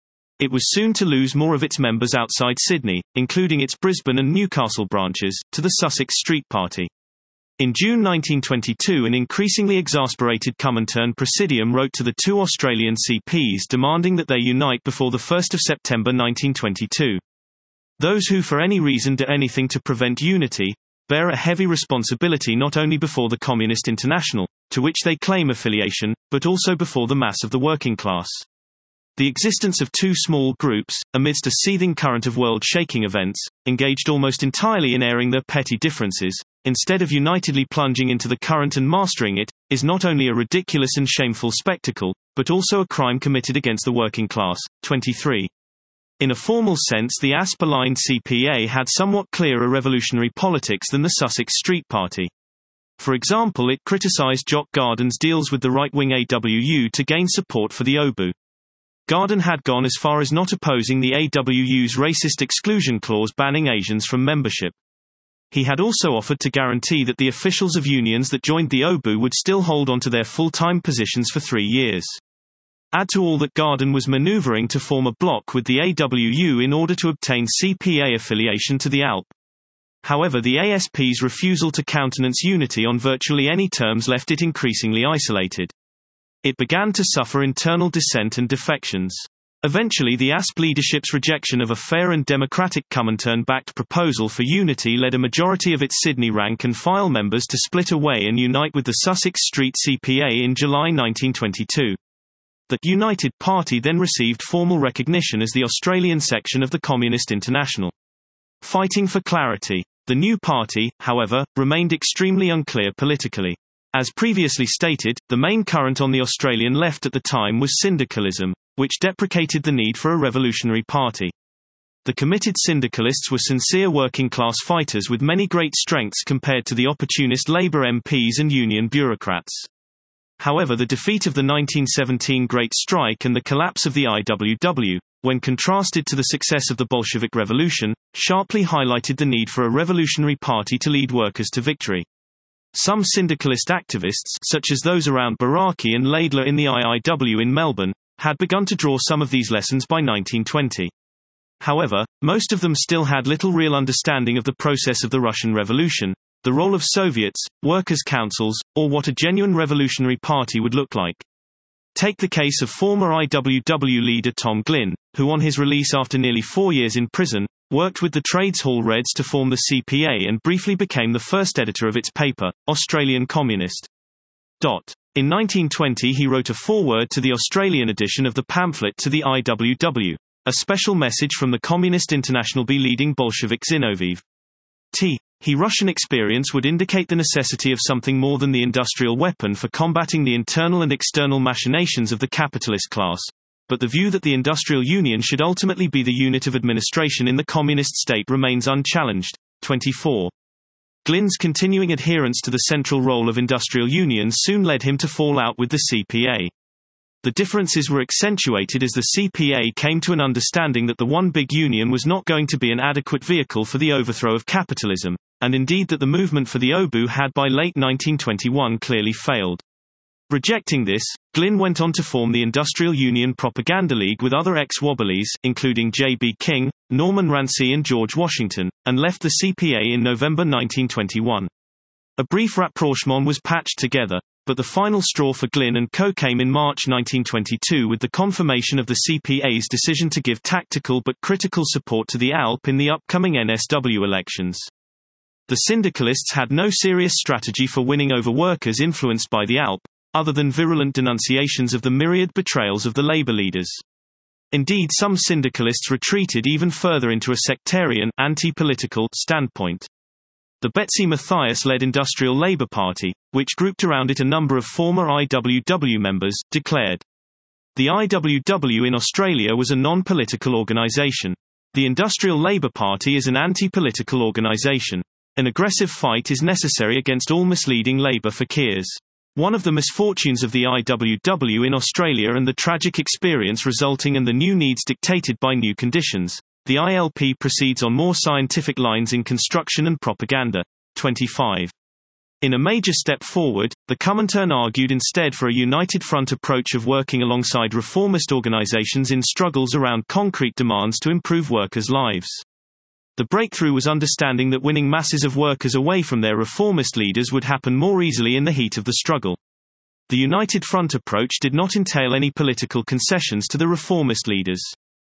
It was soon to lose more of its members outside Sydney, including its Brisbane and Newcastle branches, to the Sussex Street Party. In June nineteen twenty-two, an increasingly exasperated Comintern Presidium wrote to the two Australian C Ps demanding that they unite before the first of September nineteen twenty-two. Those who for any reason do anything to prevent unity, bear a heavy responsibility not only before the Communist International, to which they claim affiliation, but also before the mass of the working class. The existence of two small groups, amidst a seething current of world-shaking events, engaged almost entirely in airing their petty differences, instead of unitedly plunging into the current and mastering it, is not only a ridiculous and shameful spectacle, but also a crime committed against the working class. twenty-three. In a formal sense, the A S P-aligned C P A had somewhat clearer revolutionary politics than the Sussex Street Party. For example, it criticised Jock Garden's deals with the right-wing A W U to gain support for the O B U. Garden had gone as far as not opposing the A W U's racist exclusion clause banning Asians from membership. He had also offered to guarantee that the officials of unions that joined the O B U would still hold on to their full-time positions for three years. Add to all that Garden was manoeuvring to form a bloc with the A W U in order to obtain C P A affiliation to the A L P. However, the A S P's refusal to countenance unity on virtually any terms left it increasingly isolated. It began to suffer internal dissent and defections. Eventually, the A S P leadership's rejection of a fair and democratic Comintern-backed proposal for unity led a majority of its Sydney rank-and-file members to split away and unite with the Sussex Street C P A in July nineteen twenty-two. The United Party then received formal recognition as the Australian section of the Communist International. Fighting for clarity. The new party, however, remained extremely unclear politically. As previously stated, the main current on the Australian left at the time was syndicalism, which deprecated the need for a revolutionary party. The committed syndicalists were sincere working-class fighters with many great strengths compared to the opportunist Labour M Ps and union bureaucrats. However, the defeat of the nineteen seventeen Great Strike and the collapse of the I W W, when contrasted to the success of the Bolshevik Revolution, sharply highlighted the need for a revolutionary party to lead workers to victory. Some syndicalist activists, such as those around Baraki and Laidler in the I I W in Melbourne, had begun to draw some of these lessons by nineteen twenty. However, most of them still had little real understanding of the process of the Russian Revolution, the role of Soviets, workers' councils, or what a genuine revolutionary party would look like. Take the case of former I W W leader Tom Glynn, who on his release after nearly four years in prison, worked with the Trades Hall Reds to form the C P A and briefly became the first editor of its paper, Australian Communist. In nineteen twenty he wrote a foreword to the Australian edition of the pamphlet to the I W W, a special message from the Communist International B leading Bolshevik Zinoviev. T. He Russian experience would indicate the necessity of something more than the industrial weapon for combating the internal and external machinations of the capitalist class, but the view that the industrial union should ultimately be the unit of administration in the communist state remains unchallenged. twenty-four. Glynn's continuing adherence to the central role of industrial unions soon led him to fall out with the C P A. The differences were accentuated as the C P A came to an understanding that the one big union was not going to be an adequate vehicle for the overthrow of capitalism, and indeed that the movement for the O B U had by late nineteen twenty-one clearly failed. Rejecting this, Glynn went on to form the Industrial Union Propaganda League with other ex-Wobblies, including J B King, Norman Rancy and George Washington, and left the C P A in November nineteen twenty-one. A brief rapprochement was patched together, but the final straw for Glynn and Co came in March nineteen twenty-two with the confirmation of the C P A's decision to give tactical but critical support to the A L P in the upcoming N S W elections. The syndicalists had no serious strategy for winning over workers influenced by the A L P, other than virulent denunciations of the myriad betrayals of the labor leaders. Indeed, some syndicalists retreated even further into a sectarian, anti-political standpoint. The Betsy Mathias-led Industrial Labour Party, which grouped around it a number of former I W W members, declared. The I W W in Australia was a non-political organisation. The Industrial Labour Party is an anti-political organisation. An aggressive fight is necessary against all misleading labour fakirs. One of the misfortunes of the I W W in Australia and the tragic experience resulting and the new needs dictated by new conditions, the I L P proceeds on more scientific lines in construction and propaganda. twenty-five. In a major step forward, the Comintern argued instead for a united front approach of working alongside reformist organizations in struggles around concrete demands to improve workers' lives. The breakthrough was understanding that winning masses of workers away from their reformist leaders would happen more easily in the heat of the struggle. The united front approach did not entail any political concessions to the reformist leaders.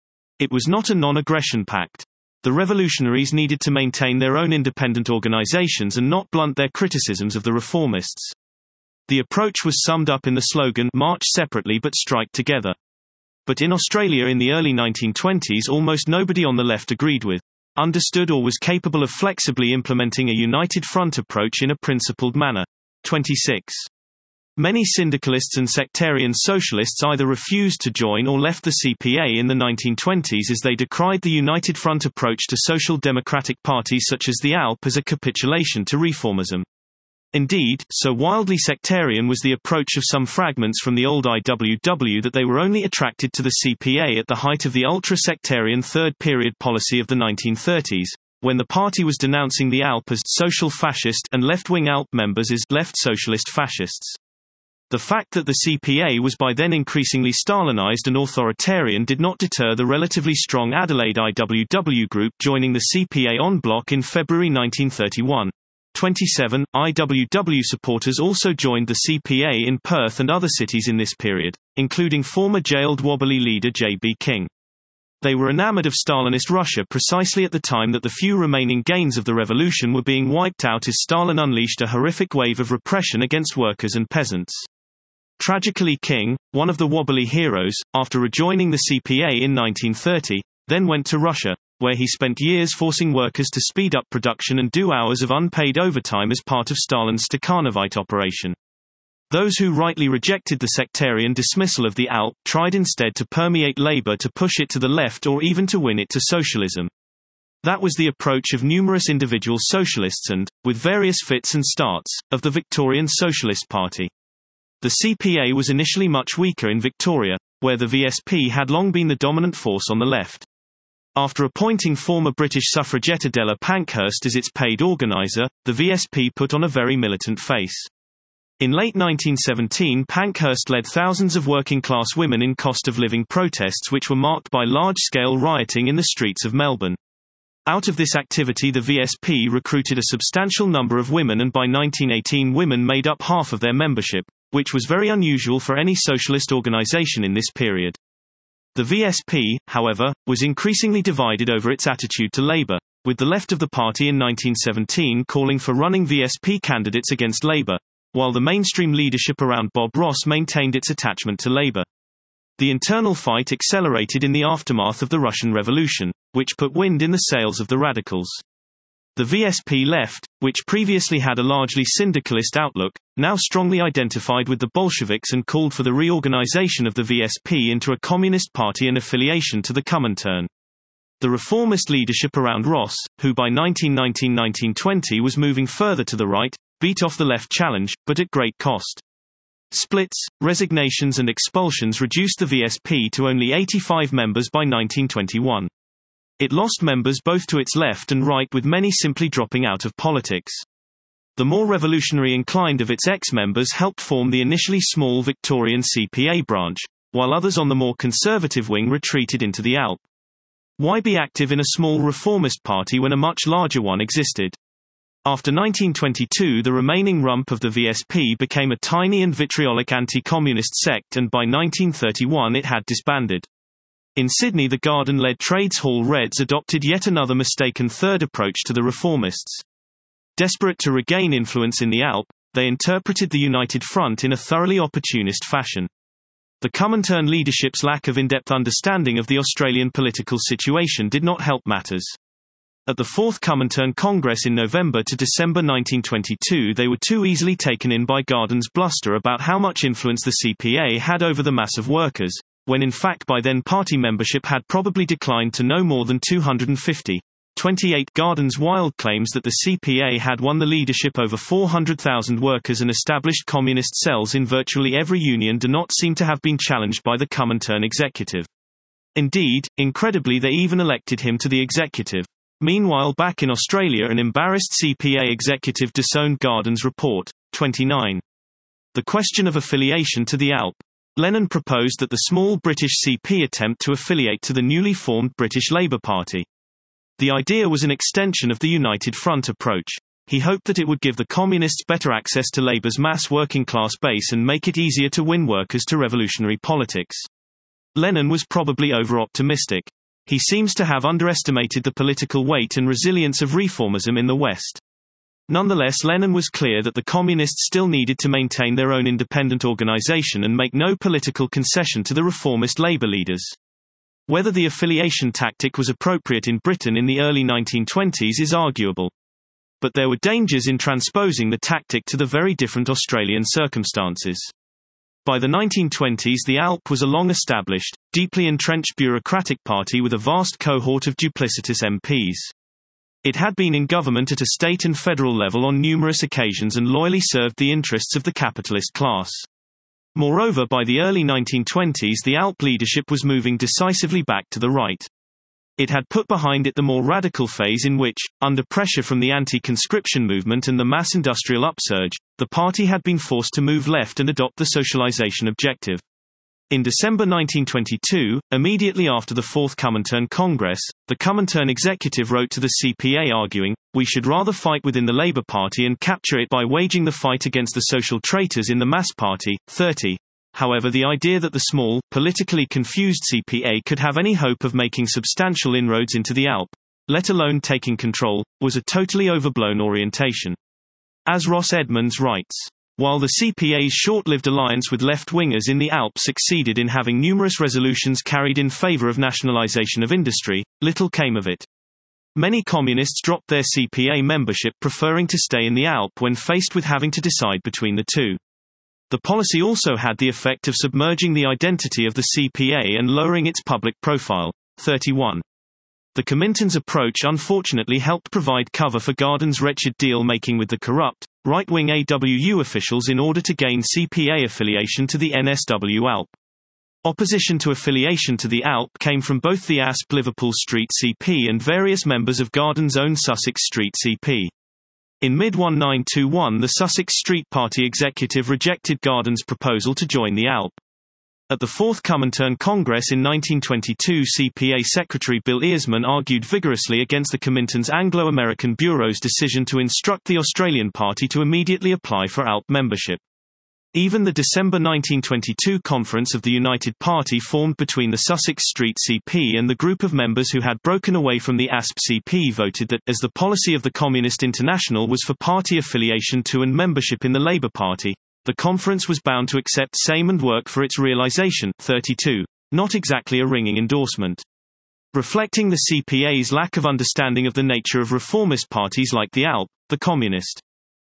It was not a non-aggression pact. The revolutionaries needed to maintain their own independent organizations and not blunt their criticisms of the reformists. The approach was summed up in the slogan, "March separately but strike together." But in Australia in the early nineteen twenties, almost nobody on the left agreed with, understood or was capable of flexibly implementing a united front approach in a principled manner. twenty-six. Many syndicalists and sectarian socialists either refused to join or left the C P A in the nineteen twenties as they decried the united front approach to social democratic parties such as the A L P as a capitulation to reformism. Indeed, so wildly sectarian was the approach of some fragments from the old I W W that they were only attracted to the C P A at the height of the ultra-sectarian third period policy of the nineteen thirties, when the party was denouncing the A L P as social fascist and left-wing A L P members as left socialist fascists. The fact that the C P A was by then increasingly Stalinized and authoritarian did not deter the relatively strong Adelaide I W W group joining the C P A en bloc in February nineteen thirty-one. twenty-seven. I W W supporters also joined the C P A in Perth and other cities in this period, including former jailed Wobbly leader J B King. They were enamored of Stalinist Russia precisely at the time that the few remaining gains of the revolution were being wiped out as Stalin unleashed a horrific wave of repression against workers and peasants. Tragically, King, one of the Wobbly heroes, after rejoining the C P A in nineteen thirty, then went to Russia, where he spent years forcing workers to speed up production and do hours of unpaid overtime as part of Stalin's Stakhanovite operation. Those who rightly rejected the sectarian dismissal of the A L P tried instead to permeate labor to push it to the left or even to win it to socialism. That was the approach of numerous individual socialists and, with various fits and starts, of the Victorian Socialist Party. The C P A was initially much weaker in Victoria, where the V S P had long been the dominant force on the left. After appointing former British suffragette Adela Pankhurst as its paid organiser, the V S P put on a very militant face. In late nineteen seventeen, Pankhurst led thousands of working-class women in cost-of-living protests which were marked by large-scale rioting in the streets of Melbourne. Out of this activity, the V S P recruited a substantial number of women, and by nineteen eighteen women made up half of their membership, which was very unusual for any socialist organisation in this period. The V S P, however, was increasingly divided over its attitude to Labour, with the left of the party in nineteen seventeen calling for running V S P candidates against Labour, while the mainstream leadership around Bob Ross maintained its attachment to Labour. The internal fight accelerated in the aftermath of the Russian Revolution, which put wind in the sails of the radicals. The V S P left, which previously had a largely syndicalist outlook, now strongly identified with the Bolsheviks and called for the reorganization of the V S P into a communist party and affiliation to the Comintern. The reformist leadership around Ross, who by nineteen nineteen to nineteen twenty was moving further to the right, beat off the left challenge, but at great cost. Splits, resignations and expulsions reduced the V S P to only eighty-five members by nineteen twenty-one. It lost members both to its left and right, with many simply dropping out of politics. The more revolutionary inclined of its ex-members helped form the initially small Victorian C P A branch, while others on the more conservative wing retreated into the A L P. Why be active in a small reformist party when a much larger one existed? After nineteen twenty-two, the remaining rump of the V S P became a tiny and vitriolic anti-communist sect, and by nineteen thirty-one it had disbanded. In Sydney, the Garden-led Trades Hall Reds adopted yet another mistaken third approach to the reformists. Desperate to regain influence in the A L P, they interpreted the United Front in a thoroughly opportunist fashion. The Comintern leadership's lack of in-depth understanding of the Australian political situation did not help matters. At the Fourth Comintern Congress in November to December nineteen twenty-two, they were too easily taken in by Garden's bluster about how much influence the C P A had over the mass of workers, when in fact by then party membership had probably declined to no more than two hundred fifty. twenty-eight Garden's wild claims that the C P A had won the leadership over four hundred thousand workers and established communist cells in virtually every union do not seem to have been challenged by the Comintern executive. Indeed, incredibly, they even elected him to the executive. Meanwhile, back in Australia, an embarrassed C P A executive disowned Garden's report. twenty-nine. The question of affiliation to the A L P. Lennon proposed that the small British C P attempt to affiliate to the newly formed British Labour Party. The idea was an extension of the United Front approach. He hoped that it would give the Communists better access to Labour's mass working class base and make it easier to win workers to revolutionary politics. Lennon was probably over-optimistic. He seems to have underestimated the political weight and resilience of reformism in the West. Nonetheless, Lennon was clear that the Communists still needed to maintain their own independent organization and make no political concession to the reformist Labour leaders. Whether the affiliation tactic was appropriate in Britain in the early nineteen twenties is arguable. But there were dangers in transposing the tactic to the very different Australian circumstances. By the nineteen twenties, the A L P was a long-established, deeply entrenched bureaucratic party with a vast cohort of duplicitous M Ps. It had been in government at a state and federal level on numerous occasions and loyally served the interests of the capitalist class. Moreover, by the early nineteen twenties, the A L P leadership was moving decisively back to the right. It had put behind it the more radical phase in which, under pressure from the anti-conscription movement and the mass industrial upsurge, the party had been forced to move left and adopt the socialization objective. In December nineteen twenty-two, immediately after the Fourth Comintern Congress, the Comintern executive wrote to the C P A arguing, "We should rather fight within the Labour Party and capture it by waging the fight against the social traitors in the mass party." thirty. However, the idea that the small, politically confused C P A could have any hope of making substantial inroads into the A L P, let alone taking control, was a totally overblown orientation. As Ross Edmonds writes, while the C P A's short-lived alliance with left-wingers in the A L P succeeded in having numerous resolutions carried in favour of nationalisation of industry, little came of it. Many communists dropped their C P A membership, preferring to stay in the A L P when faced with having to decide between the two. The policy also had the effect of submerging the identity of the C P A and lowering its public profile. thirty-one. The Comintern's approach unfortunately helped provide cover for Garden's wretched deal-making with the corrupt, right-wing A W U officials in order to gain C P A affiliation to the N S W A L P. Opposition to affiliation to the A L P came from both the A S P Liverpool Street C P and various members of Garden's own Sussex Street C P. In mid nineteen twenty-one, the Sussex Street Party executive rejected Garden's proposal to join the A L P. At the Fourth Comintern Congress in nineteen twenty-two, C P A Secretary Bill Earsman argued vigorously against the Comintern's Anglo-American Bureau's decision to instruct the Australian Party to immediately apply for A L P membership. Even the December nineteen twenty-two conference of the United Party formed between the Sussex Street C P and the group of members who had broken away from the A S P C P voted that, as the policy of the Communist International was for party affiliation to and membership in the Labour Party, the conference was bound to accept same and work for its realisation. thirty-two. Not exactly a ringing endorsement. Reflecting the C P A's lack of understanding of the nature of reformist parties like the A L P, the Communist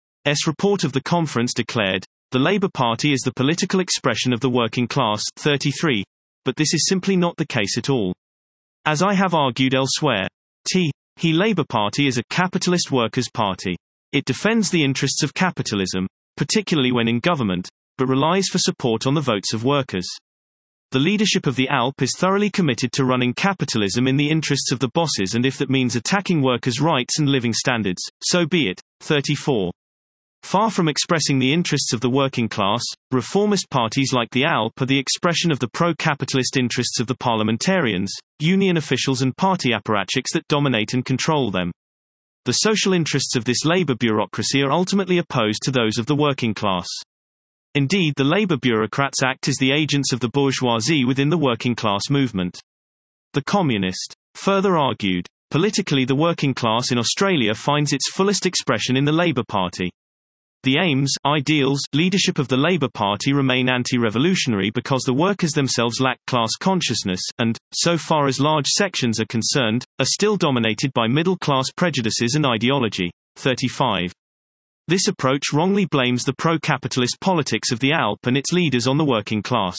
S report of the conference declared, "The Labour Party is the political expression of the working class." thirty-three. But this is simply not the case at all. As I have argued elsewhere, T. He Labour Party is a capitalist workers' party. It defends the interests of capitalism, particularly when in government, but relies for support on the votes of workers. The leadership of the A L P is thoroughly committed to running capitalism in the interests of the bosses, and if that means attacking workers' rights and living standards, so be it. thirty-four. Far from expressing the interests of the working class, reformist parties like the A L P are the expression of the pro-capitalist interests of the parliamentarians, union officials and party apparatchiks that dominate and control them. The social interests of this labor bureaucracy are ultimately opposed to those of the working class. Indeed, the labor bureaucrats act as the agents of the bourgeoisie within the working class movement. The Communist further argued, politically the working class in Australia finds its fullest expression in the Labour Party. The aims, ideals, leadership of the Labour Party remain anti-revolutionary because the workers themselves lack class consciousness, and, so far as large sections are concerned, are still dominated by middle-class prejudices and ideology. thirty-five. This approach wrongly blames the pro-capitalist politics of the A L P and its leaders on the working class.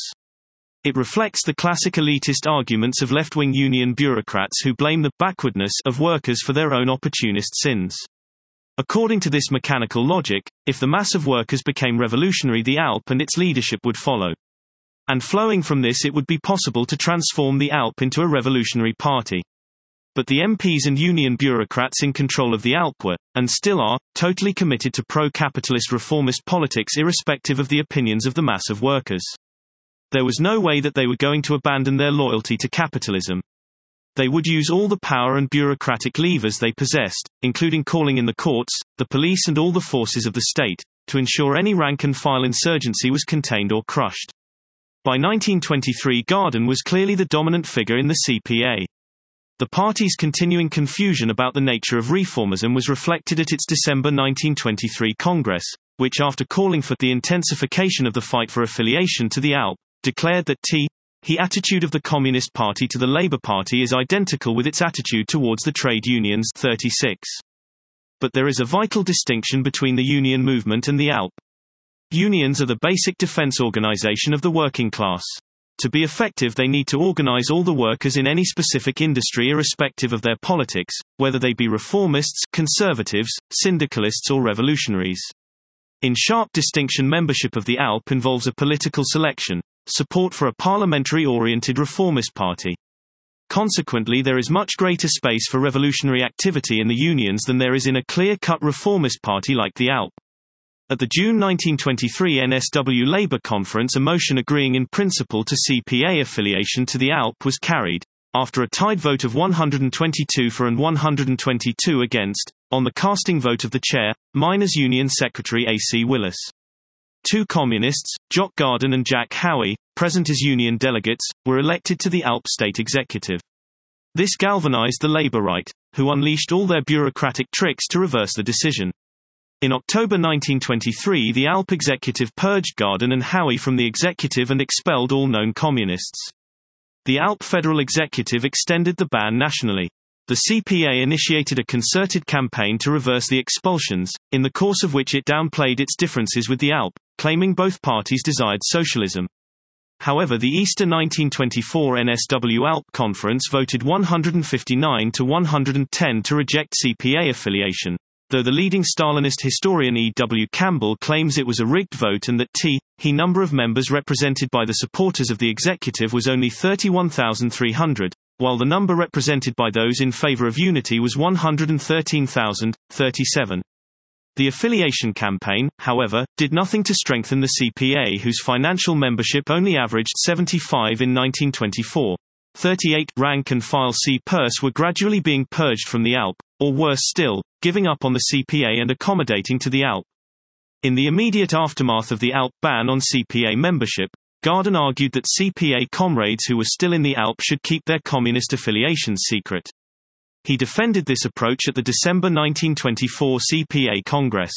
It reflects the classic elitist arguments of left-wing union bureaucrats who blame the backwardness of workers for their own opportunist sins. According to this mechanical logic, if the mass of workers became revolutionary, the A L P and its leadership would follow. And flowing from this, it would be possible to transform the A L P into a revolutionary party. But the M Ps and union bureaucrats in control of the A L P were, and still are, totally committed to pro-capitalist reformist politics irrespective of the opinions of the mass of workers. There was no way that they were going to abandon their loyalty to capitalism. They would use all the power and bureaucratic levers they possessed, including calling in the courts, the police and all the forces of the state, to ensure any rank-and-file insurgency was contained or crushed. By nineteen twenty-three, Garden was clearly the dominant figure in the C P A. The party's continuing confusion about the nature of reformism was reflected at its December nineteen twenty-three Congress, which, after calling for the intensification of the fight for affiliation to the A L P, declared that T The attitude of the Communist Party to the Labour Party is identical with its attitude towards the trade unions. thirty-six. But there is a vital distinction between the union movement and the A L P. Unions are the basic defence organisation of the working class. To be effective, they need to organise all the workers in any specific industry irrespective of their politics, whether they be reformists, conservatives, syndicalists or revolutionaries. In sharp distinction, membership of the A L P involves a political selection. Support for a parliamentary-oriented reformist party. Consequently, there is much greater space for revolutionary activity in the unions than there is in a clear-cut reformist party like the A L P. At the June nineteen twenty-three N S W Labour Conference, a motion agreeing in principle to C P A affiliation to the A L P was carried, after a tied vote of one hundred twenty-two for and one hundred twenty-two against, on the casting vote of the chair, Miners' Union Secretary A C Willis. Two communists, Jock Garden and Jack Howie, present as union delegates, were elected to the A L P state executive. This galvanized the Labour right, who unleashed all their bureaucratic tricks to reverse the decision. In October nineteen twenty-three, the A L P executive purged Garden and Howie from the executive and expelled all known communists. The A L P federal executive extended the ban nationally. The C P A initiated a concerted campaign to reverse the expulsions, in the course of which it downplayed its differences with the A L P, claiming both parties desired socialism. However, the Easter nineteen twenty-four N S W A L P conference voted one hundred fifty-nine to one hundred ten to reject C P A affiliation, though the leading Stalinist historian E W Campbell claims it was a rigged vote and that T. he number of members represented by the supporters of the executive was only thirty-one thousand three hundred, while the number represented by those in favor of unity was one hundred thirteen thousand thirty-seven. The affiliation campaign, however, did nothing to strengthen the C P A, whose financial membership only averaged seventy-five in nineteen twenty-four. thirty-eight rank-and-file C-pers were gradually being purged from the A L P, or worse still, giving up on the C P A and accommodating to the A L P. In the immediate aftermath of the A L P ban on C P A membership, Garden argued that C P A comrades who were still in the A L P should keep their communist affiliations secret. He defended this approach at the December nineteen twenty-four C P A Congress.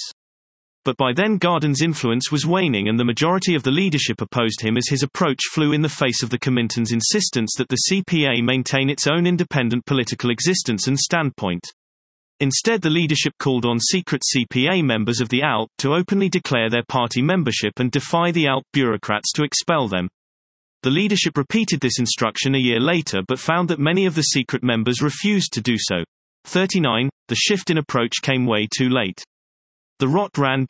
But by then Garden's influence was waning and the majority of the leadership opposed him, as his approach flew in the face of the Comintern's insistence that the C P A maintain its own independent political existence and standpoint. Instead, the leadership called on secret C P A members of the A L P to openly declare their party membership and defy the A L P bureaucrats to expel them. The leadership repeated this instruction a year later but found that many of the secret members refused to do so. thirty-nine. The shift in approach came way too late. The rot ran deep.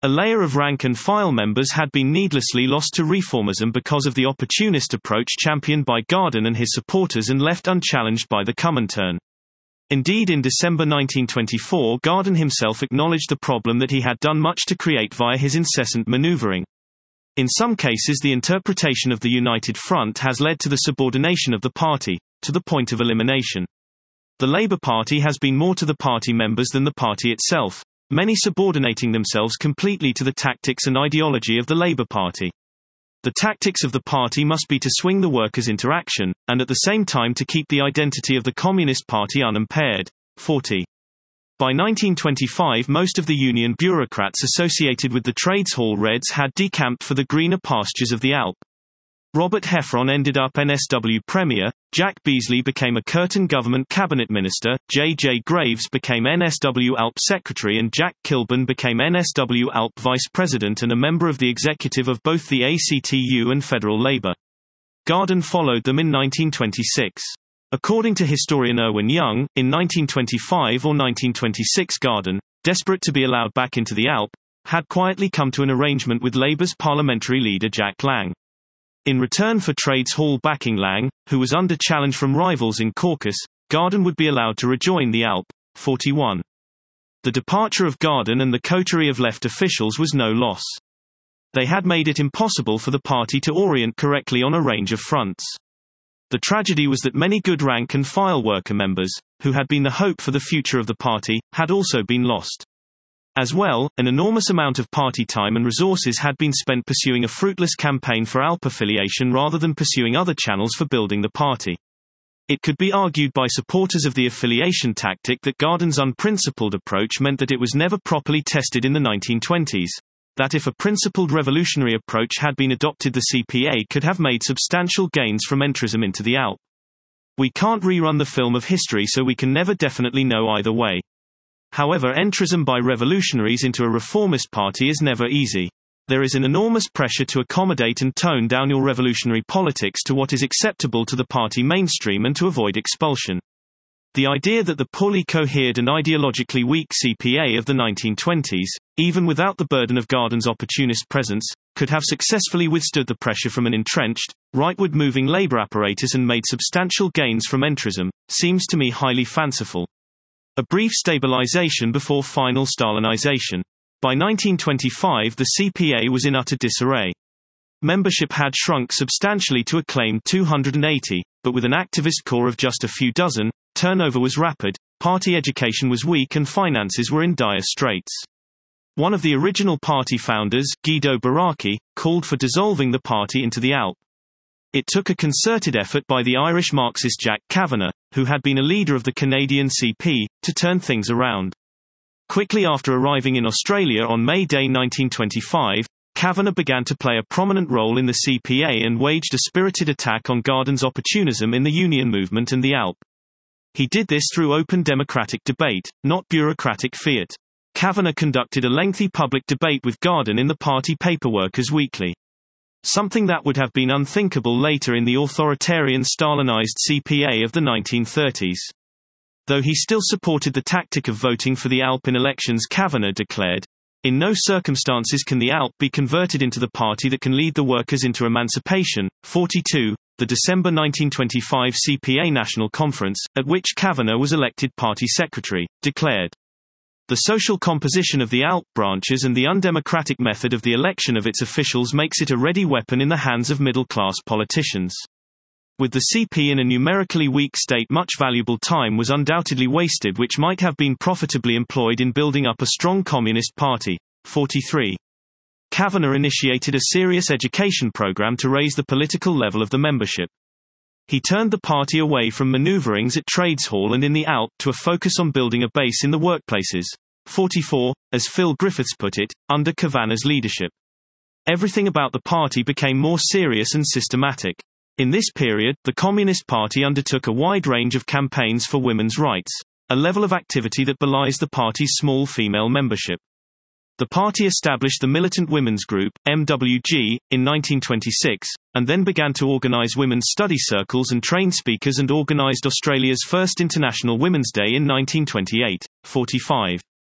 A layer of rank-and-file members had been needlessly lost to reformism because of the opportunist approach championed by Garden and his supporters and left unchallenged by the Comintern. Indeed, in December nineteen twenty-four, Garden himself acknowledged the problem that he had done much to create via his incessant maneuvering. In some cases, the interpretation of the United Front has led to the subordination of the party, to the point of elimination. The Labour Party has been more to the party members than the party itself, many subordinating themselves completely to the tactics and ideology of the Labour Party. The tactics of the party must be to swing the workers into action, and at the same time to keep the identity of the Communist Party unimpaired. forty. By nineteen twenty-five, most of the union bureaucrats associated with the Trades Hall Reds had decamped for the greener pastures of the Alp. Robert Heffron ended up N S W Premier, Jack Beazley became a Curtin government cabinet minister, J J Graves became N S W Alp secretary and Jack Kilburn became N S W Alp vice president and a member of the executive of both the A C T U and Federal Labour. Garden followed them in nineteen twenty-six. According to historian Irwin Young, in nineteen twenty-five or nineteen twenty-six Garden, desperate to be allowed back into the Alp, had quietly come to an arrangement with Labour's parliamentary leader Jack Lang. In return for Trades Hall backing Lang, who was under challenge from rivals in caucus, Garden would be allowed to rejoin the Alp. forty-one. The departure of Garden and the coterie of left officials was no loss. They had made it impossible for the party to orient correctly on a range of fronts. The tragedy was that many good rank-and-file worker members, who had been the hope for the future of the party, had also been lost. As well, an enormous amount of party time and resources had been spent pursuing a fruitless campaign for Alp affiliation rather than pursuing other channels for building the party. It could be argued by supporters of the affiliation tactic that Garden's unprincipled approach meant that it was never properly tested in the nineteen twenties, that if a principled revolutionary approach had been adopted, the C P A could have made substantial gains from entrism into the Alp. We can't rerun the film of history, so we can never definitely know either way. However, entrism by revolutionaries into a reformist party is never easy. There is an enormous pressure to accommodate and tone down your revolutionary politics to what is acceptable to the party mainstream and to avoid expulsion. The idea that the poorly cohered and ideologically weak C P A of the nineteen twenties, even without the burden of Garden's opportunist presence, could have successfully withstood the pressure from an entrenched, rightward-moving Labour apparatus and made substantial gains from entrism, seems to me highly fanciful. A brief stabilization before final Stalinization. By nineteen twenty-five, the C P A was in utter disarray. Membership had shrunk substantially to a claimed two hundred eighty, but with an activist core of just a few dozen, turnover was rapid, party education was weak and finances were in dire straits. One of the original party founders, Guido Baracchi, called for dissolving the party into the Alp. It took a concerted effort by the Irish Marxist Jack Kavanagh, who had been a leader of the Canadian C P, to turn things around. Quickly after arriving in Australia on May Day nineteen twenty-five, Kavanagh began to play a prominent role in the C P A and waged a spirited attack on Garden's opportunism in the union movement and the Alp. He did this through open democratic debate, not bureaucratic fiat. Kavanagh conducted a lengthy public debate with Garden in the party Paperworkers Weekly. Something that would have been unthinkable later in the authoritarian Stalinized C P A of the nineteen thirties. Though he still supported the tactic of voting for the Alp in elections, Kavanagh declared, "In no circumstances can the Alp be converted into the party that can lead the workers into emancipation." forty-two. The December nineteen twenty-five C P A National Conference, at which Kavanagh was elected party secretary, declared, "The social composition of the Alp branches and the undemocratic method of the election of its officials makes it a ready weapon in the hands of middle-class politicians." With the C P in a numerically weak state, much valuable time was undoubtedly wasted which might have been profitably employed in building up a strong communist party. forty-three. Kavanagh initiated a serious education program to raise the political level of the membership. He turned the party away from maneuverings at Trades Hall and in the Alp to a focus on building a base in the workplaces. forty-four. As Phil Griffiths put it, under Kavanagh's leadership, everything about the party became more serious and systematic. In this period, the Communist Party undertook a wide range of campaigns for women's rights, a level of activity that belies the party's small female membership. The party established the Militant Women's Group, M W G, in nineteen twenty-six, and then began to organise women's study circles and train speakers and organised Australia's first International Women's Day in nineteen twenty-eight. forty-five.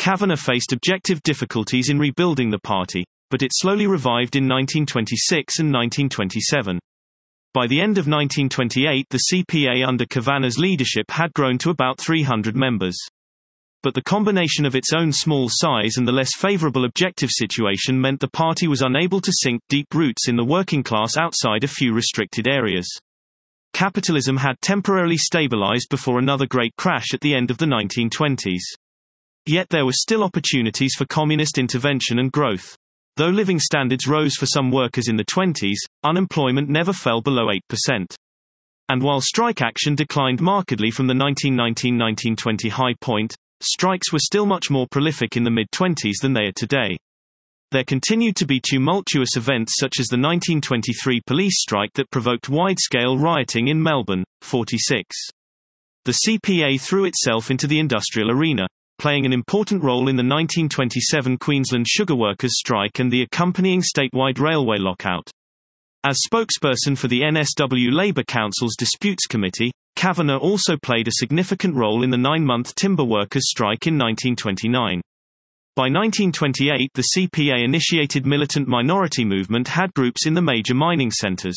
Kavanagh faced objective difficulties in rebuilding the party, but it slowly revived in nineteen twenty-six and nineteen twenty-seven. By the end of nineteen twenty-eight, the C P A under Kavanagh's leadership had grown to about three hundred members. But the combination of its own small size and the less favorable objective situation meant the party was unable to sink deep roots in the working class outside a few restricted areas. Capitalism had temporarily stabilized before another great crash at the end of the nineteen twenties. Yet there were still opportunities for communist intervention and growth. Though living standards rose for some workers in the twenties, unemployment never fell below eight percent. And while strike action declined markedly from the nineteen nineteen to nineteen twenty high point, strikes were still much more prolific in the mid-twenties than they are today. There continued to be tumultuous events such as the nineteen twenty-three police strike that provoked wide-scale rioting in Melbourne, forty-six. The C P A threw itself into the industrial arena, playing an important role in the nineteen twenty-seven Queensland sugar workers' strike and the accompanying statewide railway lockout. As spokesperson for the N S W Labour Council's Disputes Committee, Kavanagh also played a significant role in the nine-month timber workers' strike in nineteen twenty-nine. By nineteen twenty-eight, the C P A-initiated militant minority movement had groups in the major mining centres.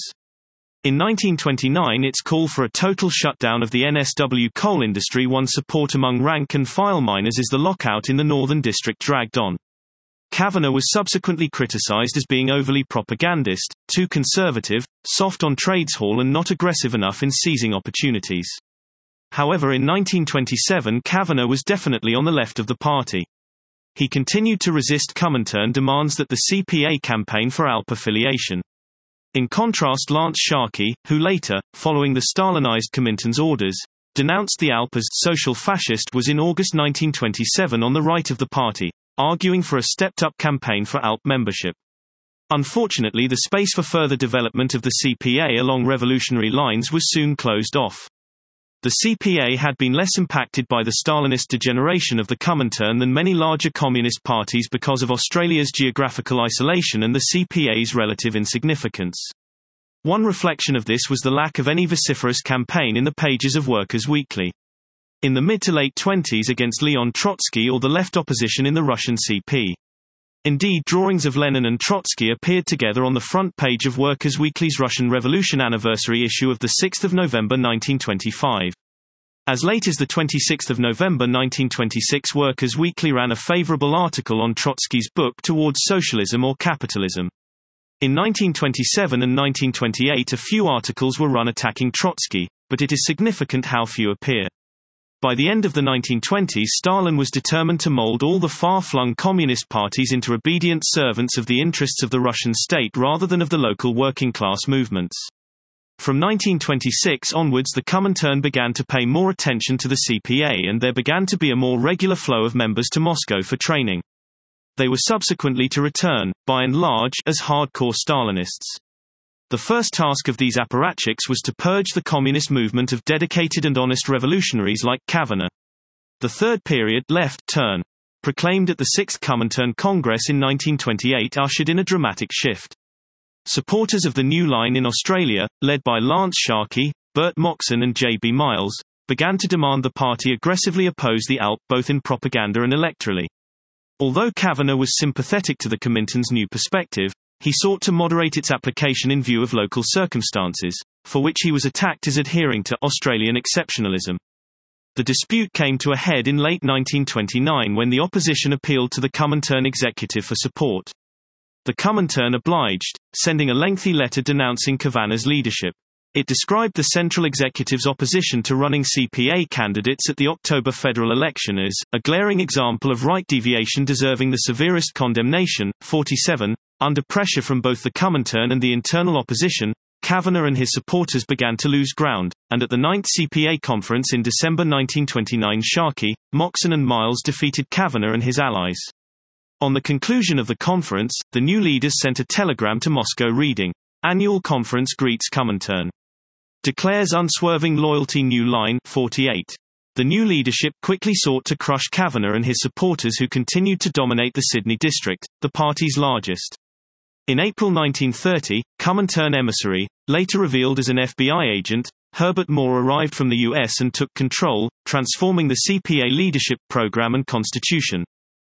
In nineteen twenty-nine, its call for a total shutdown of the N S W coal industry won support among rank-and-file miners as the lockout in the Northern District dragged on. Kavanagh was subsequently criticised as being overly propagandist, too conservative, soft on trades hall and not aggressive enough in seizing opportunities. However, in nineteen twenty-seven, Kavanagh was definitely on the left of the party. He continued to resist Comintern demands that the C P A campaign for A L P affiliation. In contrast, Lance Sharkey, who later, following the Stalinized Comintern's orders, denounced the A L P as social fascist, was in August nineteen twenty-seven on the right of the party, arguing for a stepped-up campaign for A L P membership. Unfortunately, the space for further development of the C P A along revolutionary lines was soon closed off. The C P A had been less impacted by the Stalinist degeneration of the Comintern than many larger communist parties because of Australia's geographical isolation and the C P A's relative insignificance. One reflection of this was the lack of any vociferous campaign in the pages of Workers' Weekly in the mid to late twenties against Leon Trotsky or the left opposition in the Russian C P. Indeed, drawings of Lenin and Trotsky appeared together on the front page of Workers' Weekly's Russian Revolution anniversary issue of the sixth of November nineteen twenty-five. As late as the twenty-sixth of November nineteen twenty-six, Workers' Weekly ran a favorable article on Trotsky's book Towards Socialism or Capitalism. In nineteen twenty-seven and nineteen twenty-eight, a few articles were run attacking Trotsky, but it is significant how few appear. By the end of the nineteen twenties, Stalin was determined to mold all the far-flung communist parties into obedient servants of the interests of the Russian state rather than of the local working-class movements. From nineteen twenty-six onwards, the Comintern began to pay more attention to the C P A and there began to be a more regular flow of members to Moscow for training. They were subsequently to return, by and large, as hardcore Stalinists. The first task of these apparatchiks was to purge the communist movement of dedicated and honest revolutionaries like Kavanagh. The third period, left turn, proclaimed at the sixth Comintern Congress in nineteen twenty-eight, ushered in a dramatic shift. Supporters of the New Line in Australia, led by Lance Sharkey, Bert Moxon and J B Miles, began to demand the party aggressively oppose the A L P both in propaganda and electorally. Although Kavanagh was sympathetic to the Comintern's new perspective, he sought to moderate its application in view of local circumstances, for which he was attacked as adhering to Australian exceptionalism. The dispute came to a head in late nineteen twenty-nine when the opposition appealed to the Comintern executive for support. The Comintern obliged, sending a lengthy letter denouncing Kavanagh's leadership. It described the Central Executive's opposition to running C P A candidates at the October federal election as a glaring example of right deviation deserving the severest condemnation. forty-seven. Under pressure from both the Comintern and the internal opposition, Kavanagh and his supporters began to lose ground, and at the ninth C P A conference in December nineteen twenty-nine, Sharkey, Moxon and Miles defeated Kavanagh and his allies. On the conclusion of the conference, the new leaders sent a telegram to Moscow reading, "Annual Conference greets Comintern. Declares unswerving loyalty New Line." forty-eight. The new leadership quickly sought to crush Kavanagh and his supporters, who continued to dominate the Sydney district, the party's largest. In April nineteen thirty, Comintern emissary, later revealed as an F B I agent, Herbert Moore arrived from the U S and took control, transforming the C P A leadership program and constitution.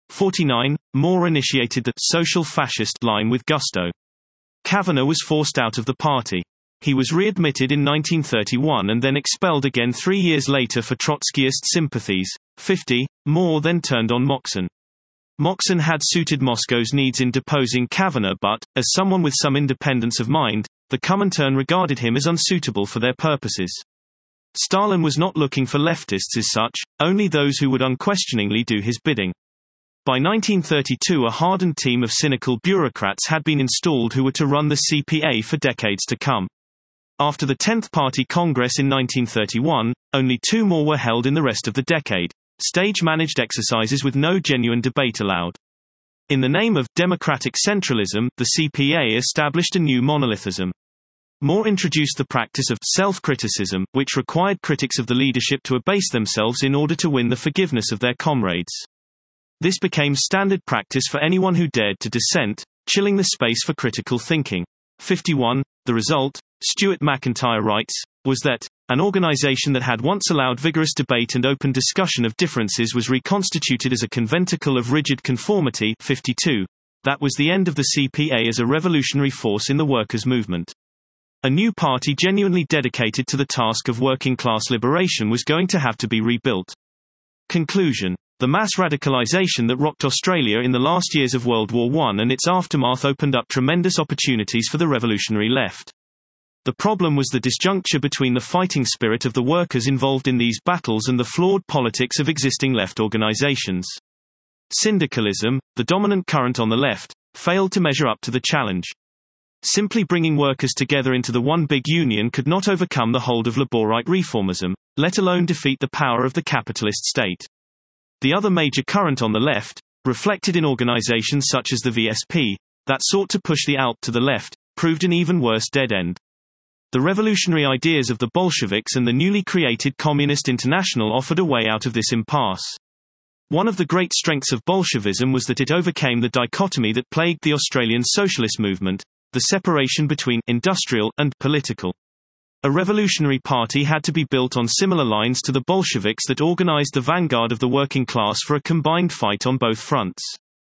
forty-nine, Moore initiated the social fascist line with gusto. Kavanagh was forced out of the party. He was readmitted in nineteen thirty-one and then expelled again three years later for Trotskyist sympathies. fifty, Moore then turned on Moxon. Moxon had suited Moscow's needs in deposing Kavanagh but, as someone with some independence of mind, the Comintern regarded him as unsuitable for their purposes. Stalin was not looking for leftists as such, only those who would unquestioningly do his bidding. By nineteen thirty-two a hardened team of cynical bureaucrats had been installed who were to run the C P A for decades to come. After the tenth Party Congress in nineteen thirty-one, only two more were held in the rest of the decade, stage-managed exercises with no genuine debate allowed. In the name of democratic centralism, the C P A established a new monolithism. Moore introduced the practice of self-criticism, which required critics of the leadership to abase themselves in order to win the forgiveness of their comrades. This became standard practice for anyone who dared to dissent, chilling the space for critical thinking. fifty-one. The result, Stuart McIntyre writes, was that an organization that had once allowed vigorous debate and open discussion of differences was reconstituted as a conventicle of rigid conformity. fifty-two. That was the end of the C P A as a revolutionary force in the workers' movement. A new party genuinely dedicated to the task of working-class liberation was going to have to be rebuilt. Conclusion. The mass radicalization that rocked Australia in the last years of World War One and its aftermath opened up tremendous opportunities for the revolutionary left. The problem was the disjuncture between the fighting spirit of the workers involved in these battles and the flawed politics of existing left organizations. Syndicalism, the dominant current on the left, failed to measure up to the challenge. Simply bringing workers together into the one big union could not overcome the hold of laborite reformism, let alone defeat the power of the capitalist state. The other major current on the left, reflected in organizations such as the V S P, that sought to push the A L P to the left, proved an even worse dead end. The revolutionary ideas of the Bolsheviks and the newly created Communist International offered a way out of this impasse. One of the great strengths of Bolshevism was that it overcame the dichotomy that plagued the Australian socialist movement, the separation between industrial and political. A revolutionary party had to be built on similar lines to the Bolsheviks that organized the vanguard of the working class for a combined fight on both fronts.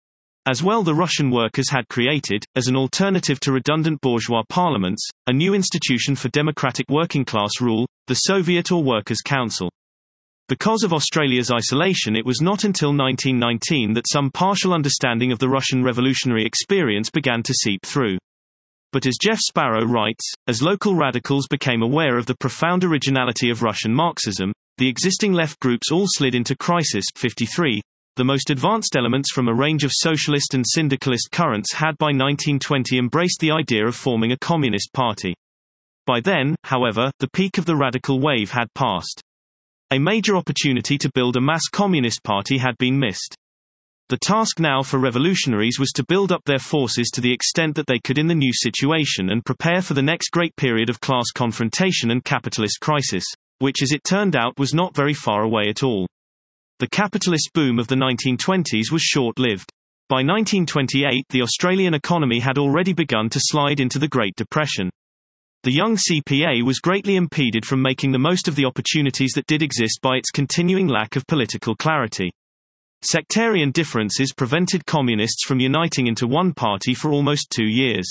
As well, the Russian workers had created, as an alternative to redundant bourgeois parliaments, a new institution for democratic working class rule, the Soviet or Workers' Council. Because of Australia's isolation, it was not until nineteen nineteen that some partial understanding of the Russian revolutionary experience began to seep through. But as Jeff Sparrow writes, as local radicals became aware of the profound originality of Russian Marxism, the existing left groups all slid into crisis. fifty-three. The most advanced elements from a range of socialist and syndicalist currents had by nineteen twenty embraced the idea of forming a communist party. By then, however, the peak of the radical wave had passed. A major opportunity to build a mass communist party had been missed. The task now for revolutionaries was to build up their forces to the extent that they could in the new situation and prepare for the next great period of class confrontation and capitalist crisis, which as it turned out was not very far away at all. The capitalist boom of the nineteen twenties was short-lived. By nineteen twenty-eight the Australian economy had already begun to slide into the Great Depression. The young C P A was greatly impeded from making the most of the opportunities that did exist by its continuing lack of political clarity. Sectarian differences prevented communists from uniting into one party for almost two years.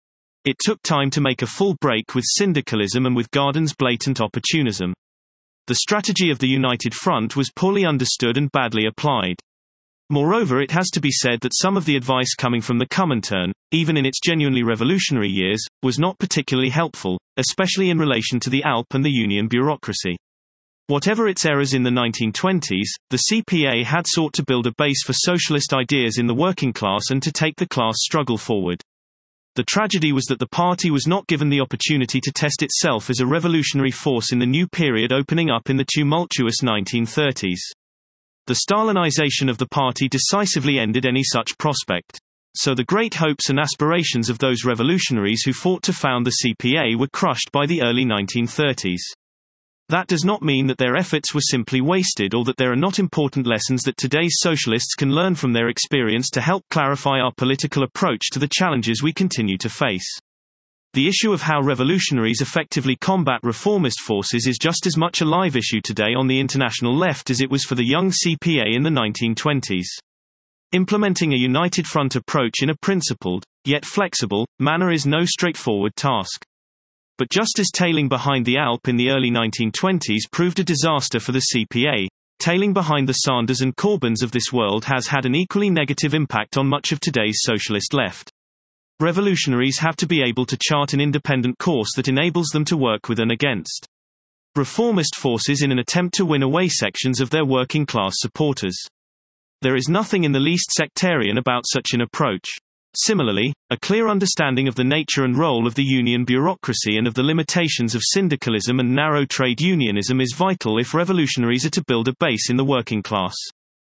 It took time to make a full break with syndicalism and with Garden's blatant opportunism. The strategy of the United Front was poorly understood and badly applied. Moreover, it has to be said that some of the advice coming from the Comintern, even in its genuinely revolutionary years, was not particularly helpful, especially in relation to the A L P and the union bureaucracy. Whatever its errors in the nineteen twenties, the C P A had sought to build a base for socialist ideas in the working class and to take the class struggle forward. The tragedy was that the party was not given the opportunity to test itself as a revolutionary force in the new period opening up in the tumultuous nineteen thirties. The Stalinization of the party decisively ended any such prospect. So the great hopes and aspirations of those revolutionaries who fought to found the C P A were crushed by the early nineteen thirties. That does not mean that their efforts were simply wasted or that there are not important lessons that today's socialists can learn from their experience to help clarify our political approach to the challenges we continue to face. The issue of how revolutionaries effectively combat reformist forces is just as much a live issue today on the international left as it was for the young C P A in the nineteen twenties. Implementing a united front approach in a principled, yet flexible, manner is no straightforward task. But just as tailing behind the Alp in the early nineteen twenties proved a disaster for the C P A, tailing behind the Sanders and Corbyns of this world has had an equally negative impact on much of today's socialist left. Revolutionaries have to be able to chart an independent course that enables them to work with and against reformist forces in an attempt to win away sections of their working class supporters. There is nothing in the least sectarian about such an approach. Similarly, a clear understanding of the nature and role of the union bureaucracy and of the limitations of syndicalism and narrow trade unionism is vital if revolutionaries are to build a base in the working class.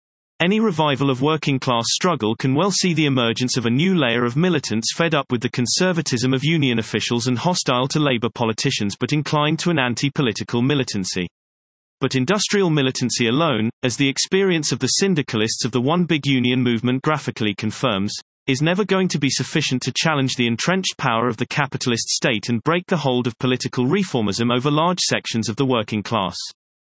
Any revival of working class struggle can well see the emergence of a new layer of militants fed up with the conservatism of union officials and hostile to labor politicians but inclined to an anti-political militancy. But industrial militancy alone, as the experience of the syndicalists of the One Big Union movement graphically confirms, is never going to be sufficient to challenge the entrenched power of the capitalist state and break the hold of political reformism over large sections of the working class.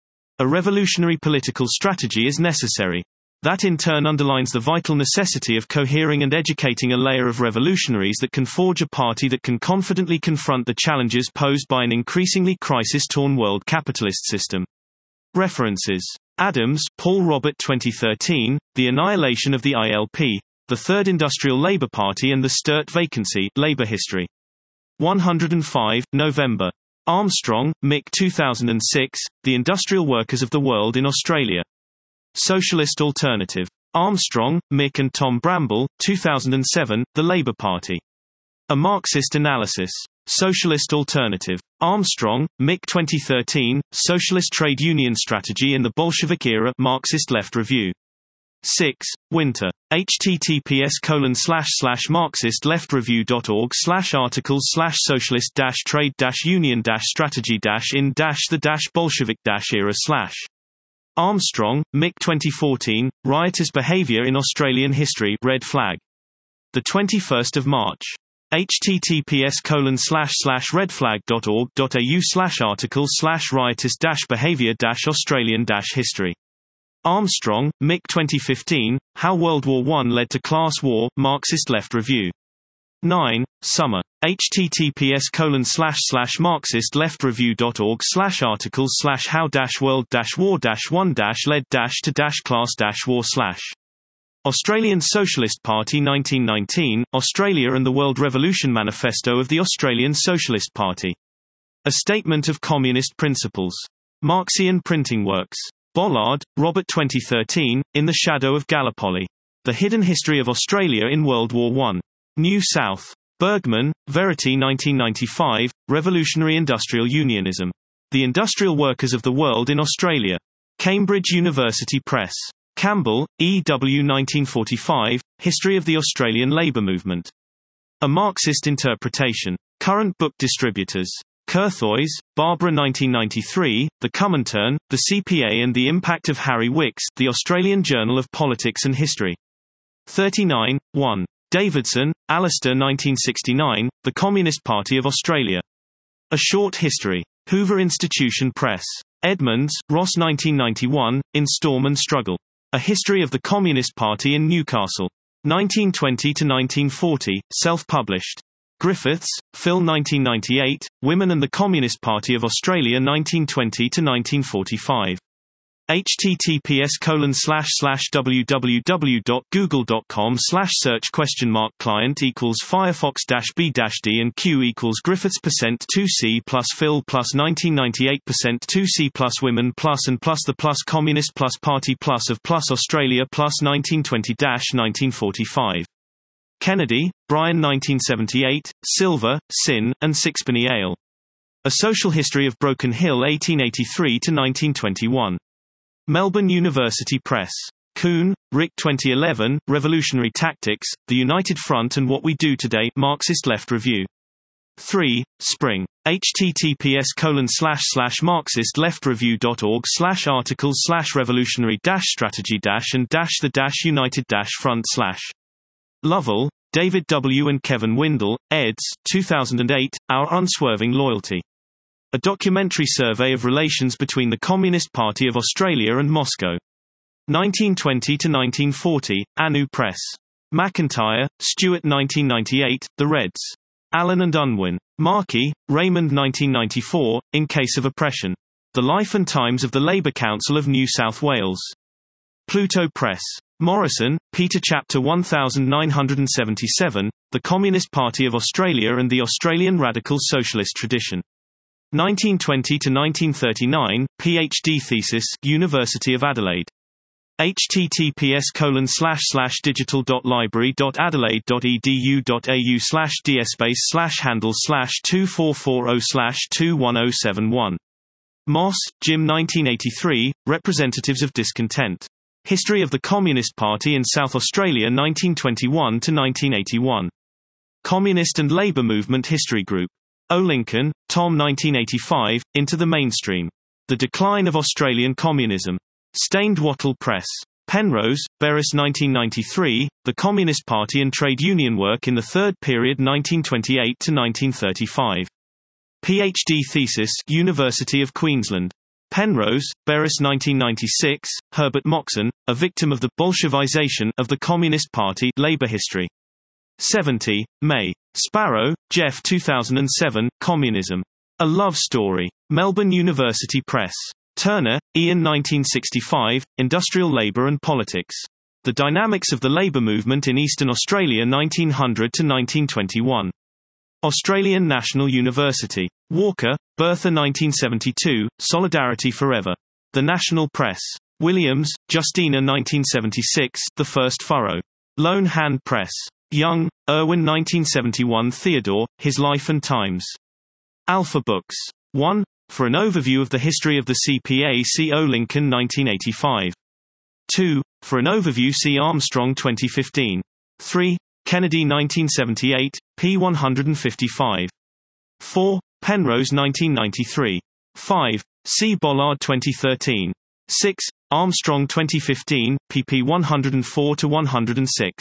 A revolutionary political strategy is necessary. That in turn underlines the vital necessity of cohering and educating a layer of revolutionaries that can forge a party that can confidently confront the challenges posed by an increasingly crisis-torn world capitalist system. References: Adams, Paul Robert twenty thirteen, The Annihilation of the I L P, The Third Industrial Labour Party and the Sturt Vacancy, Labour History. one oh five, November. Armstrong, Mick two thousand six, The Industrial Workers of the World in Australia. Socialist Alternative. Armstrong, Mick and Tom Bramble, two thousand seven, The Labour Party. A Marxist Analysis. Socialist Alternative. Armstrong, Mick twenty thirteen, Socialist Trade Union Strategy in the Bolshevik Era, Marxist Left Review. six, Winter. https colon slash slash marxist left review dot org slash articles slash socialist dash trade dash union dash strategy dash in dash the dash Bolshevik dash era slash. Armstrong, Mick twenty fourteen, Riotous Behaviour in Australian History, Red Flag. The twenty-first of March. https colon slash slash redflag dot org dot au slash articles slash riotous dash behaviour dash Australian dash history. Armstrong, Mick twenty fifteen, How World War One Led to Class War, Marxist Left Review. nine, Summer. https colon slash slash marxist left review dot org slash articles slash how dash world dash war dash one dash led dash to dash class dash war slash. Australian Socialist Party nineteen nineteen, Australia and the World Revolution Manifesto of the Australian Socialist Party. A Statement of Communist Principles. Marxian Printing Works. Bollard, Robert twenty thirteen, In the Shadow of Gallipoli. The Hidden History of Australia in World War One. New South. Bergman, Verity nineteen ninety-five, Revolutionary Industrial Unionism. The Industrial Workers of the World in Australia. Cambridge University Press. Campbell, E. W. nineteen forty-five, History of the Australian Labour Movement. A Marxist Interpretation. Current Book Distributors. Curthoys, Barbara nineteen ninety-three, The Comintern, The C P A and the Impact of Harry Wicks, The Australian Journal of Politics and History. thirty-nine, one. Davidson, Alistair nineteen sixty-nine, The Communist Party of Australia. A Short History. Hoover Institution Press. Edmonds, Ross nineteen ninety-one, In Storm and Struggle. A History of the Communist Party in Newcastle. nineteen twenty to nineteen forty, self-published. Griffiths, Phil nineteen ninety-eight, Women and the Communist Party of Australia nineteen twenty to nineteen forty-five. https colon slash slash www dot google dot com slash search question mark client equals firefox dash b dash d and q equals griffiths percent two c plus phil plus nineteen ninety-eight percent two c plus women plus and plus the plus communist plus party plus of plus Australia plus nineteen twenty dash nineteen forty-five. Kennedy, Brian nineteen seventy-eight, Silver, Sin, and Sixpenny Ale. A Social History of Broken Hill eighteen eighty-three to nineteen twenty-one. Melbourne University Press. Kuhn, Rick twenty eleven, Revolutionary Tactics, The United Front and What We Do Today, Marxist Left Review. three, Spring. https colon slash slash marxist left review dot org slash articles slash revolutionary dash strategy dash and dash the dash united dash front slash. Lovell, David W. and Kevin Windle, eds. two thousand eight, Our Unswerving Loyalty. A documentary survey of relations between the Communist Party of Australia and Moscow. nineteen twenty to nineteen forty, Anu Press. McIntyre, Stuart nineteen ninety-eight, The Reds. Allen and Unwin. Markey, Raymond nineteen ninety-four, In Case of Oppression. The Life and Times of the Labour Council of New South Wales. Pluto Press. Morrison, Peter Chapter nineteen seventy-seven, The Communist Party of Australia and the Australian Radical Socialist Tradition. nineteen twenty to nineteen thirty-nine, PhD thesis, University of Adelaide. https colon slash slash digital dot library dot adelaide dot e d u dot a u slash dspace slash handle slash two four four zero slash two one zero seven one. Moss, Jim nineteen eighty-three, Representatives of Discontent. History of the Communist Party in South Australia nineteen twenty-one to nineteen eighty-one. Communist and Labour Movement History Group. O'Lincoln, Tom nineteen eighty-five, Into the Mainstream. The Decline of Australian Communism. Stained Wattle Press. Penrose, Beres nineteen ninety-three, The Communist Party and Trade Union Work in the Third Period nineteen twenty-eight to nineteen thirty-five. PhD thesis, University of Queensland. Penrose, Beres nineteen ninety-six, Herbert Moxon, A Victim of the Bolshevization of the Communist Party, Labour History. seventy, May. Sparrow, Jeff two thousand seven, Communism. A Love Story. Melbourne University Press. Turner, Ian nineteen sixty-five, Industrial Labour and Politics. The Dynamics of the Labour Movement in Eastern Australia nineteen hundred to nineteen twenty-one. Australian National University. Walker, Bertha nineteen seventy-two, Solidarity Forever. The National Press. Williams, Justina nineteen seventy-six, The First Furrow. Lone Hand Press. Young, Irwin nineteen seventy-one Theodore, His Life and Times. Alpha Books. one. For an overview of the history of the C P A see O'Lincoln nineteen eighty-five. two. For an overview see Armstrong twenty fifteen. three. Kennedy nineteen seventy-eight, p one fifty-five. four. Penrose nineteen ninety-three. five. C. Bollard twenty thirteen. six. Armstrong twenty fifteen, pp one oh four to one oh six.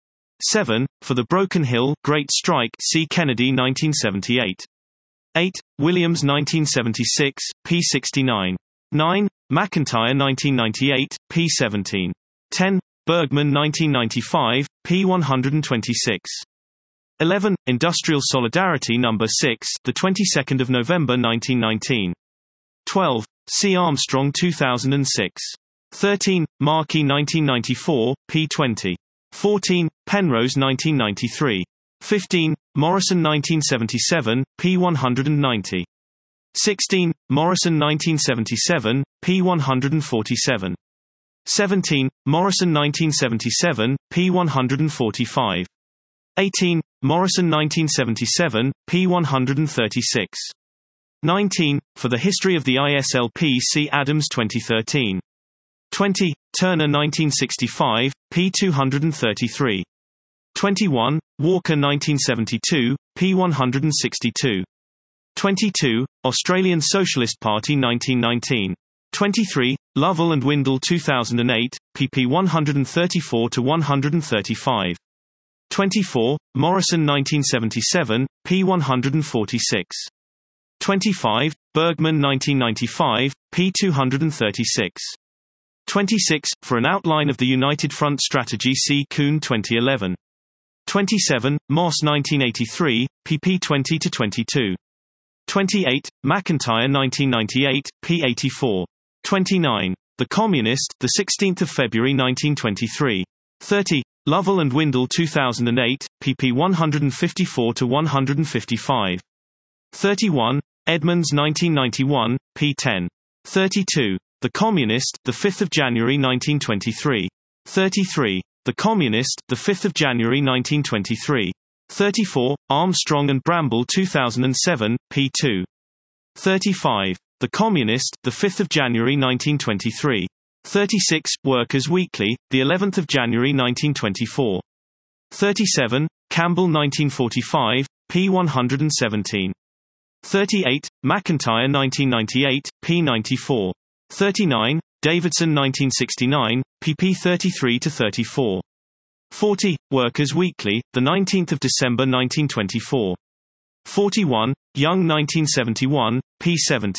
seven. For the Broken Hill, Great Strike see Kennedy nineteen seventy-eight. eight. Williams nineteen seventy-six, p sixty-nine. nine. McIntyre nineteen ninety-eight, p seventeen. ten. Bergman nineteen ninety-five, p one twenty-six. eleven. Industrial Solidarity Number six, the twenty-second of November nineteen nineteen. twelve. C. Armstrong two thousand six. thirteen. Markey nineteen ninety-four, p twenty. fourteen. Penrose nineteen ninety-three. fifteen. Morrison nineteen seventy-seven, p one ninety. sixteen. Morrison nineteen seventy-seven, p one forty-seven. seventeen. Morrison nineteen seventy-seven, p one forty-five. eighteen. Morrison nineteen seventy-seven, p one thirty-six. nineteen. For the History of the I S L P see Adams twenty thirteen. twenty. Turner nineteen sixty-five, p two thirty-three. twenty-one. Walker nineteen seventy-two, p one sixty-two. twenty-two. Australian Socialist Party nineteen nineteen. twenty-three. Lovell and Windle two thousand eight, pp one thirty-four to one thirty-five. twenty-four. Morrison nineteen seventy-seven, p one forty-six. twenty-five. Bergman nineteen ninety-five, p two thirty-six. twenty-six. For an outline of the United Front strategy see Kuhn twenty eleven. twenty-seven. Moss nineteen eighty-three, pp twenty to twenty-two. twenty-eight. McIntyre nineteen ninety-eight, p eighty-four. twenty-nine. The Communist, the sixteenth of February nineteen twenty-three. thirty. Lovell and Windle two thousand eight, pp one fifty-four to one fifty-five. thirty-one. Edmonds nineteen ninety-one, p ten. thirty-two. The Communist, the fifth of January nineteen twenty-three. thirty-three. The Communist, the fifth of January nineteen twenty-three. thirty-four. Armstrong and Bramble two thousand seven, p two. thirty-five. The Communist, the fifth of January nineteen twenty-three. thirty-six. Workers' Weekly, the eleventh of January nineteen twenty-four. thirty-seven. Campbell nineteen forty-five, p one seventeen. thirty-eight. McIntyre nineteen ninety-eight, p ninety-four. thirty-nine. Davidson nineteen sixty-nine, pp thirty-three to thirty-four. forty. Workers' Weekly, the nineteenth of December nineteen twenty-four. forty-one. Young nineteen seventy-one, p seventy.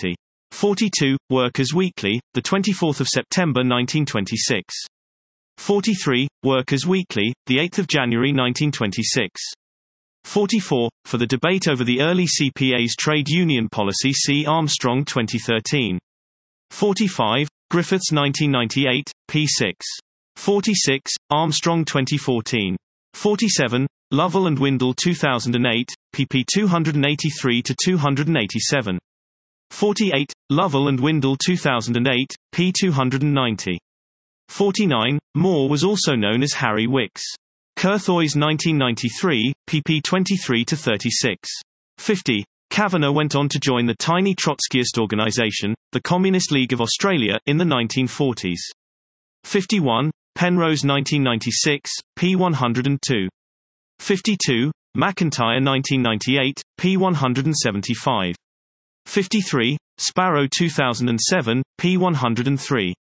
forty-two, Workers' Weekly, the twenty-fourth of September nineteen twenty-six. forty-three, Workers' Weekly, the eighth of January nineteen twenty-six. forty-four, For the debate over the early C P A's trade union policy see Armstrong twenty thirteen. forty-five, Griffiths nineteen ninety-eight, p six. forty-six, Armstrong twenty fourteen. forty-seven, Lovell and Windle two thousand eight, pp two eighty-three to two eighty-seven. forty-eight, Lovell and Windle two thousand eight, p two ninety. forty-nine, Moore was also known as Harry Wicks. Curthoys nineteen ninety-three, pp twenty-three to thirty-six. fifty, Kavanagh went on to join the tiny Trotskyist organisation, the Communist League of Australia, in the nineteen forties. fifty-one, Penrose nineteen ninety-six, p one hundred two. fifty-two, McIntyre nineteen ninety-eight, p one seventy-five. fifty-three, Sparrow two thousand seven, p one hundred three.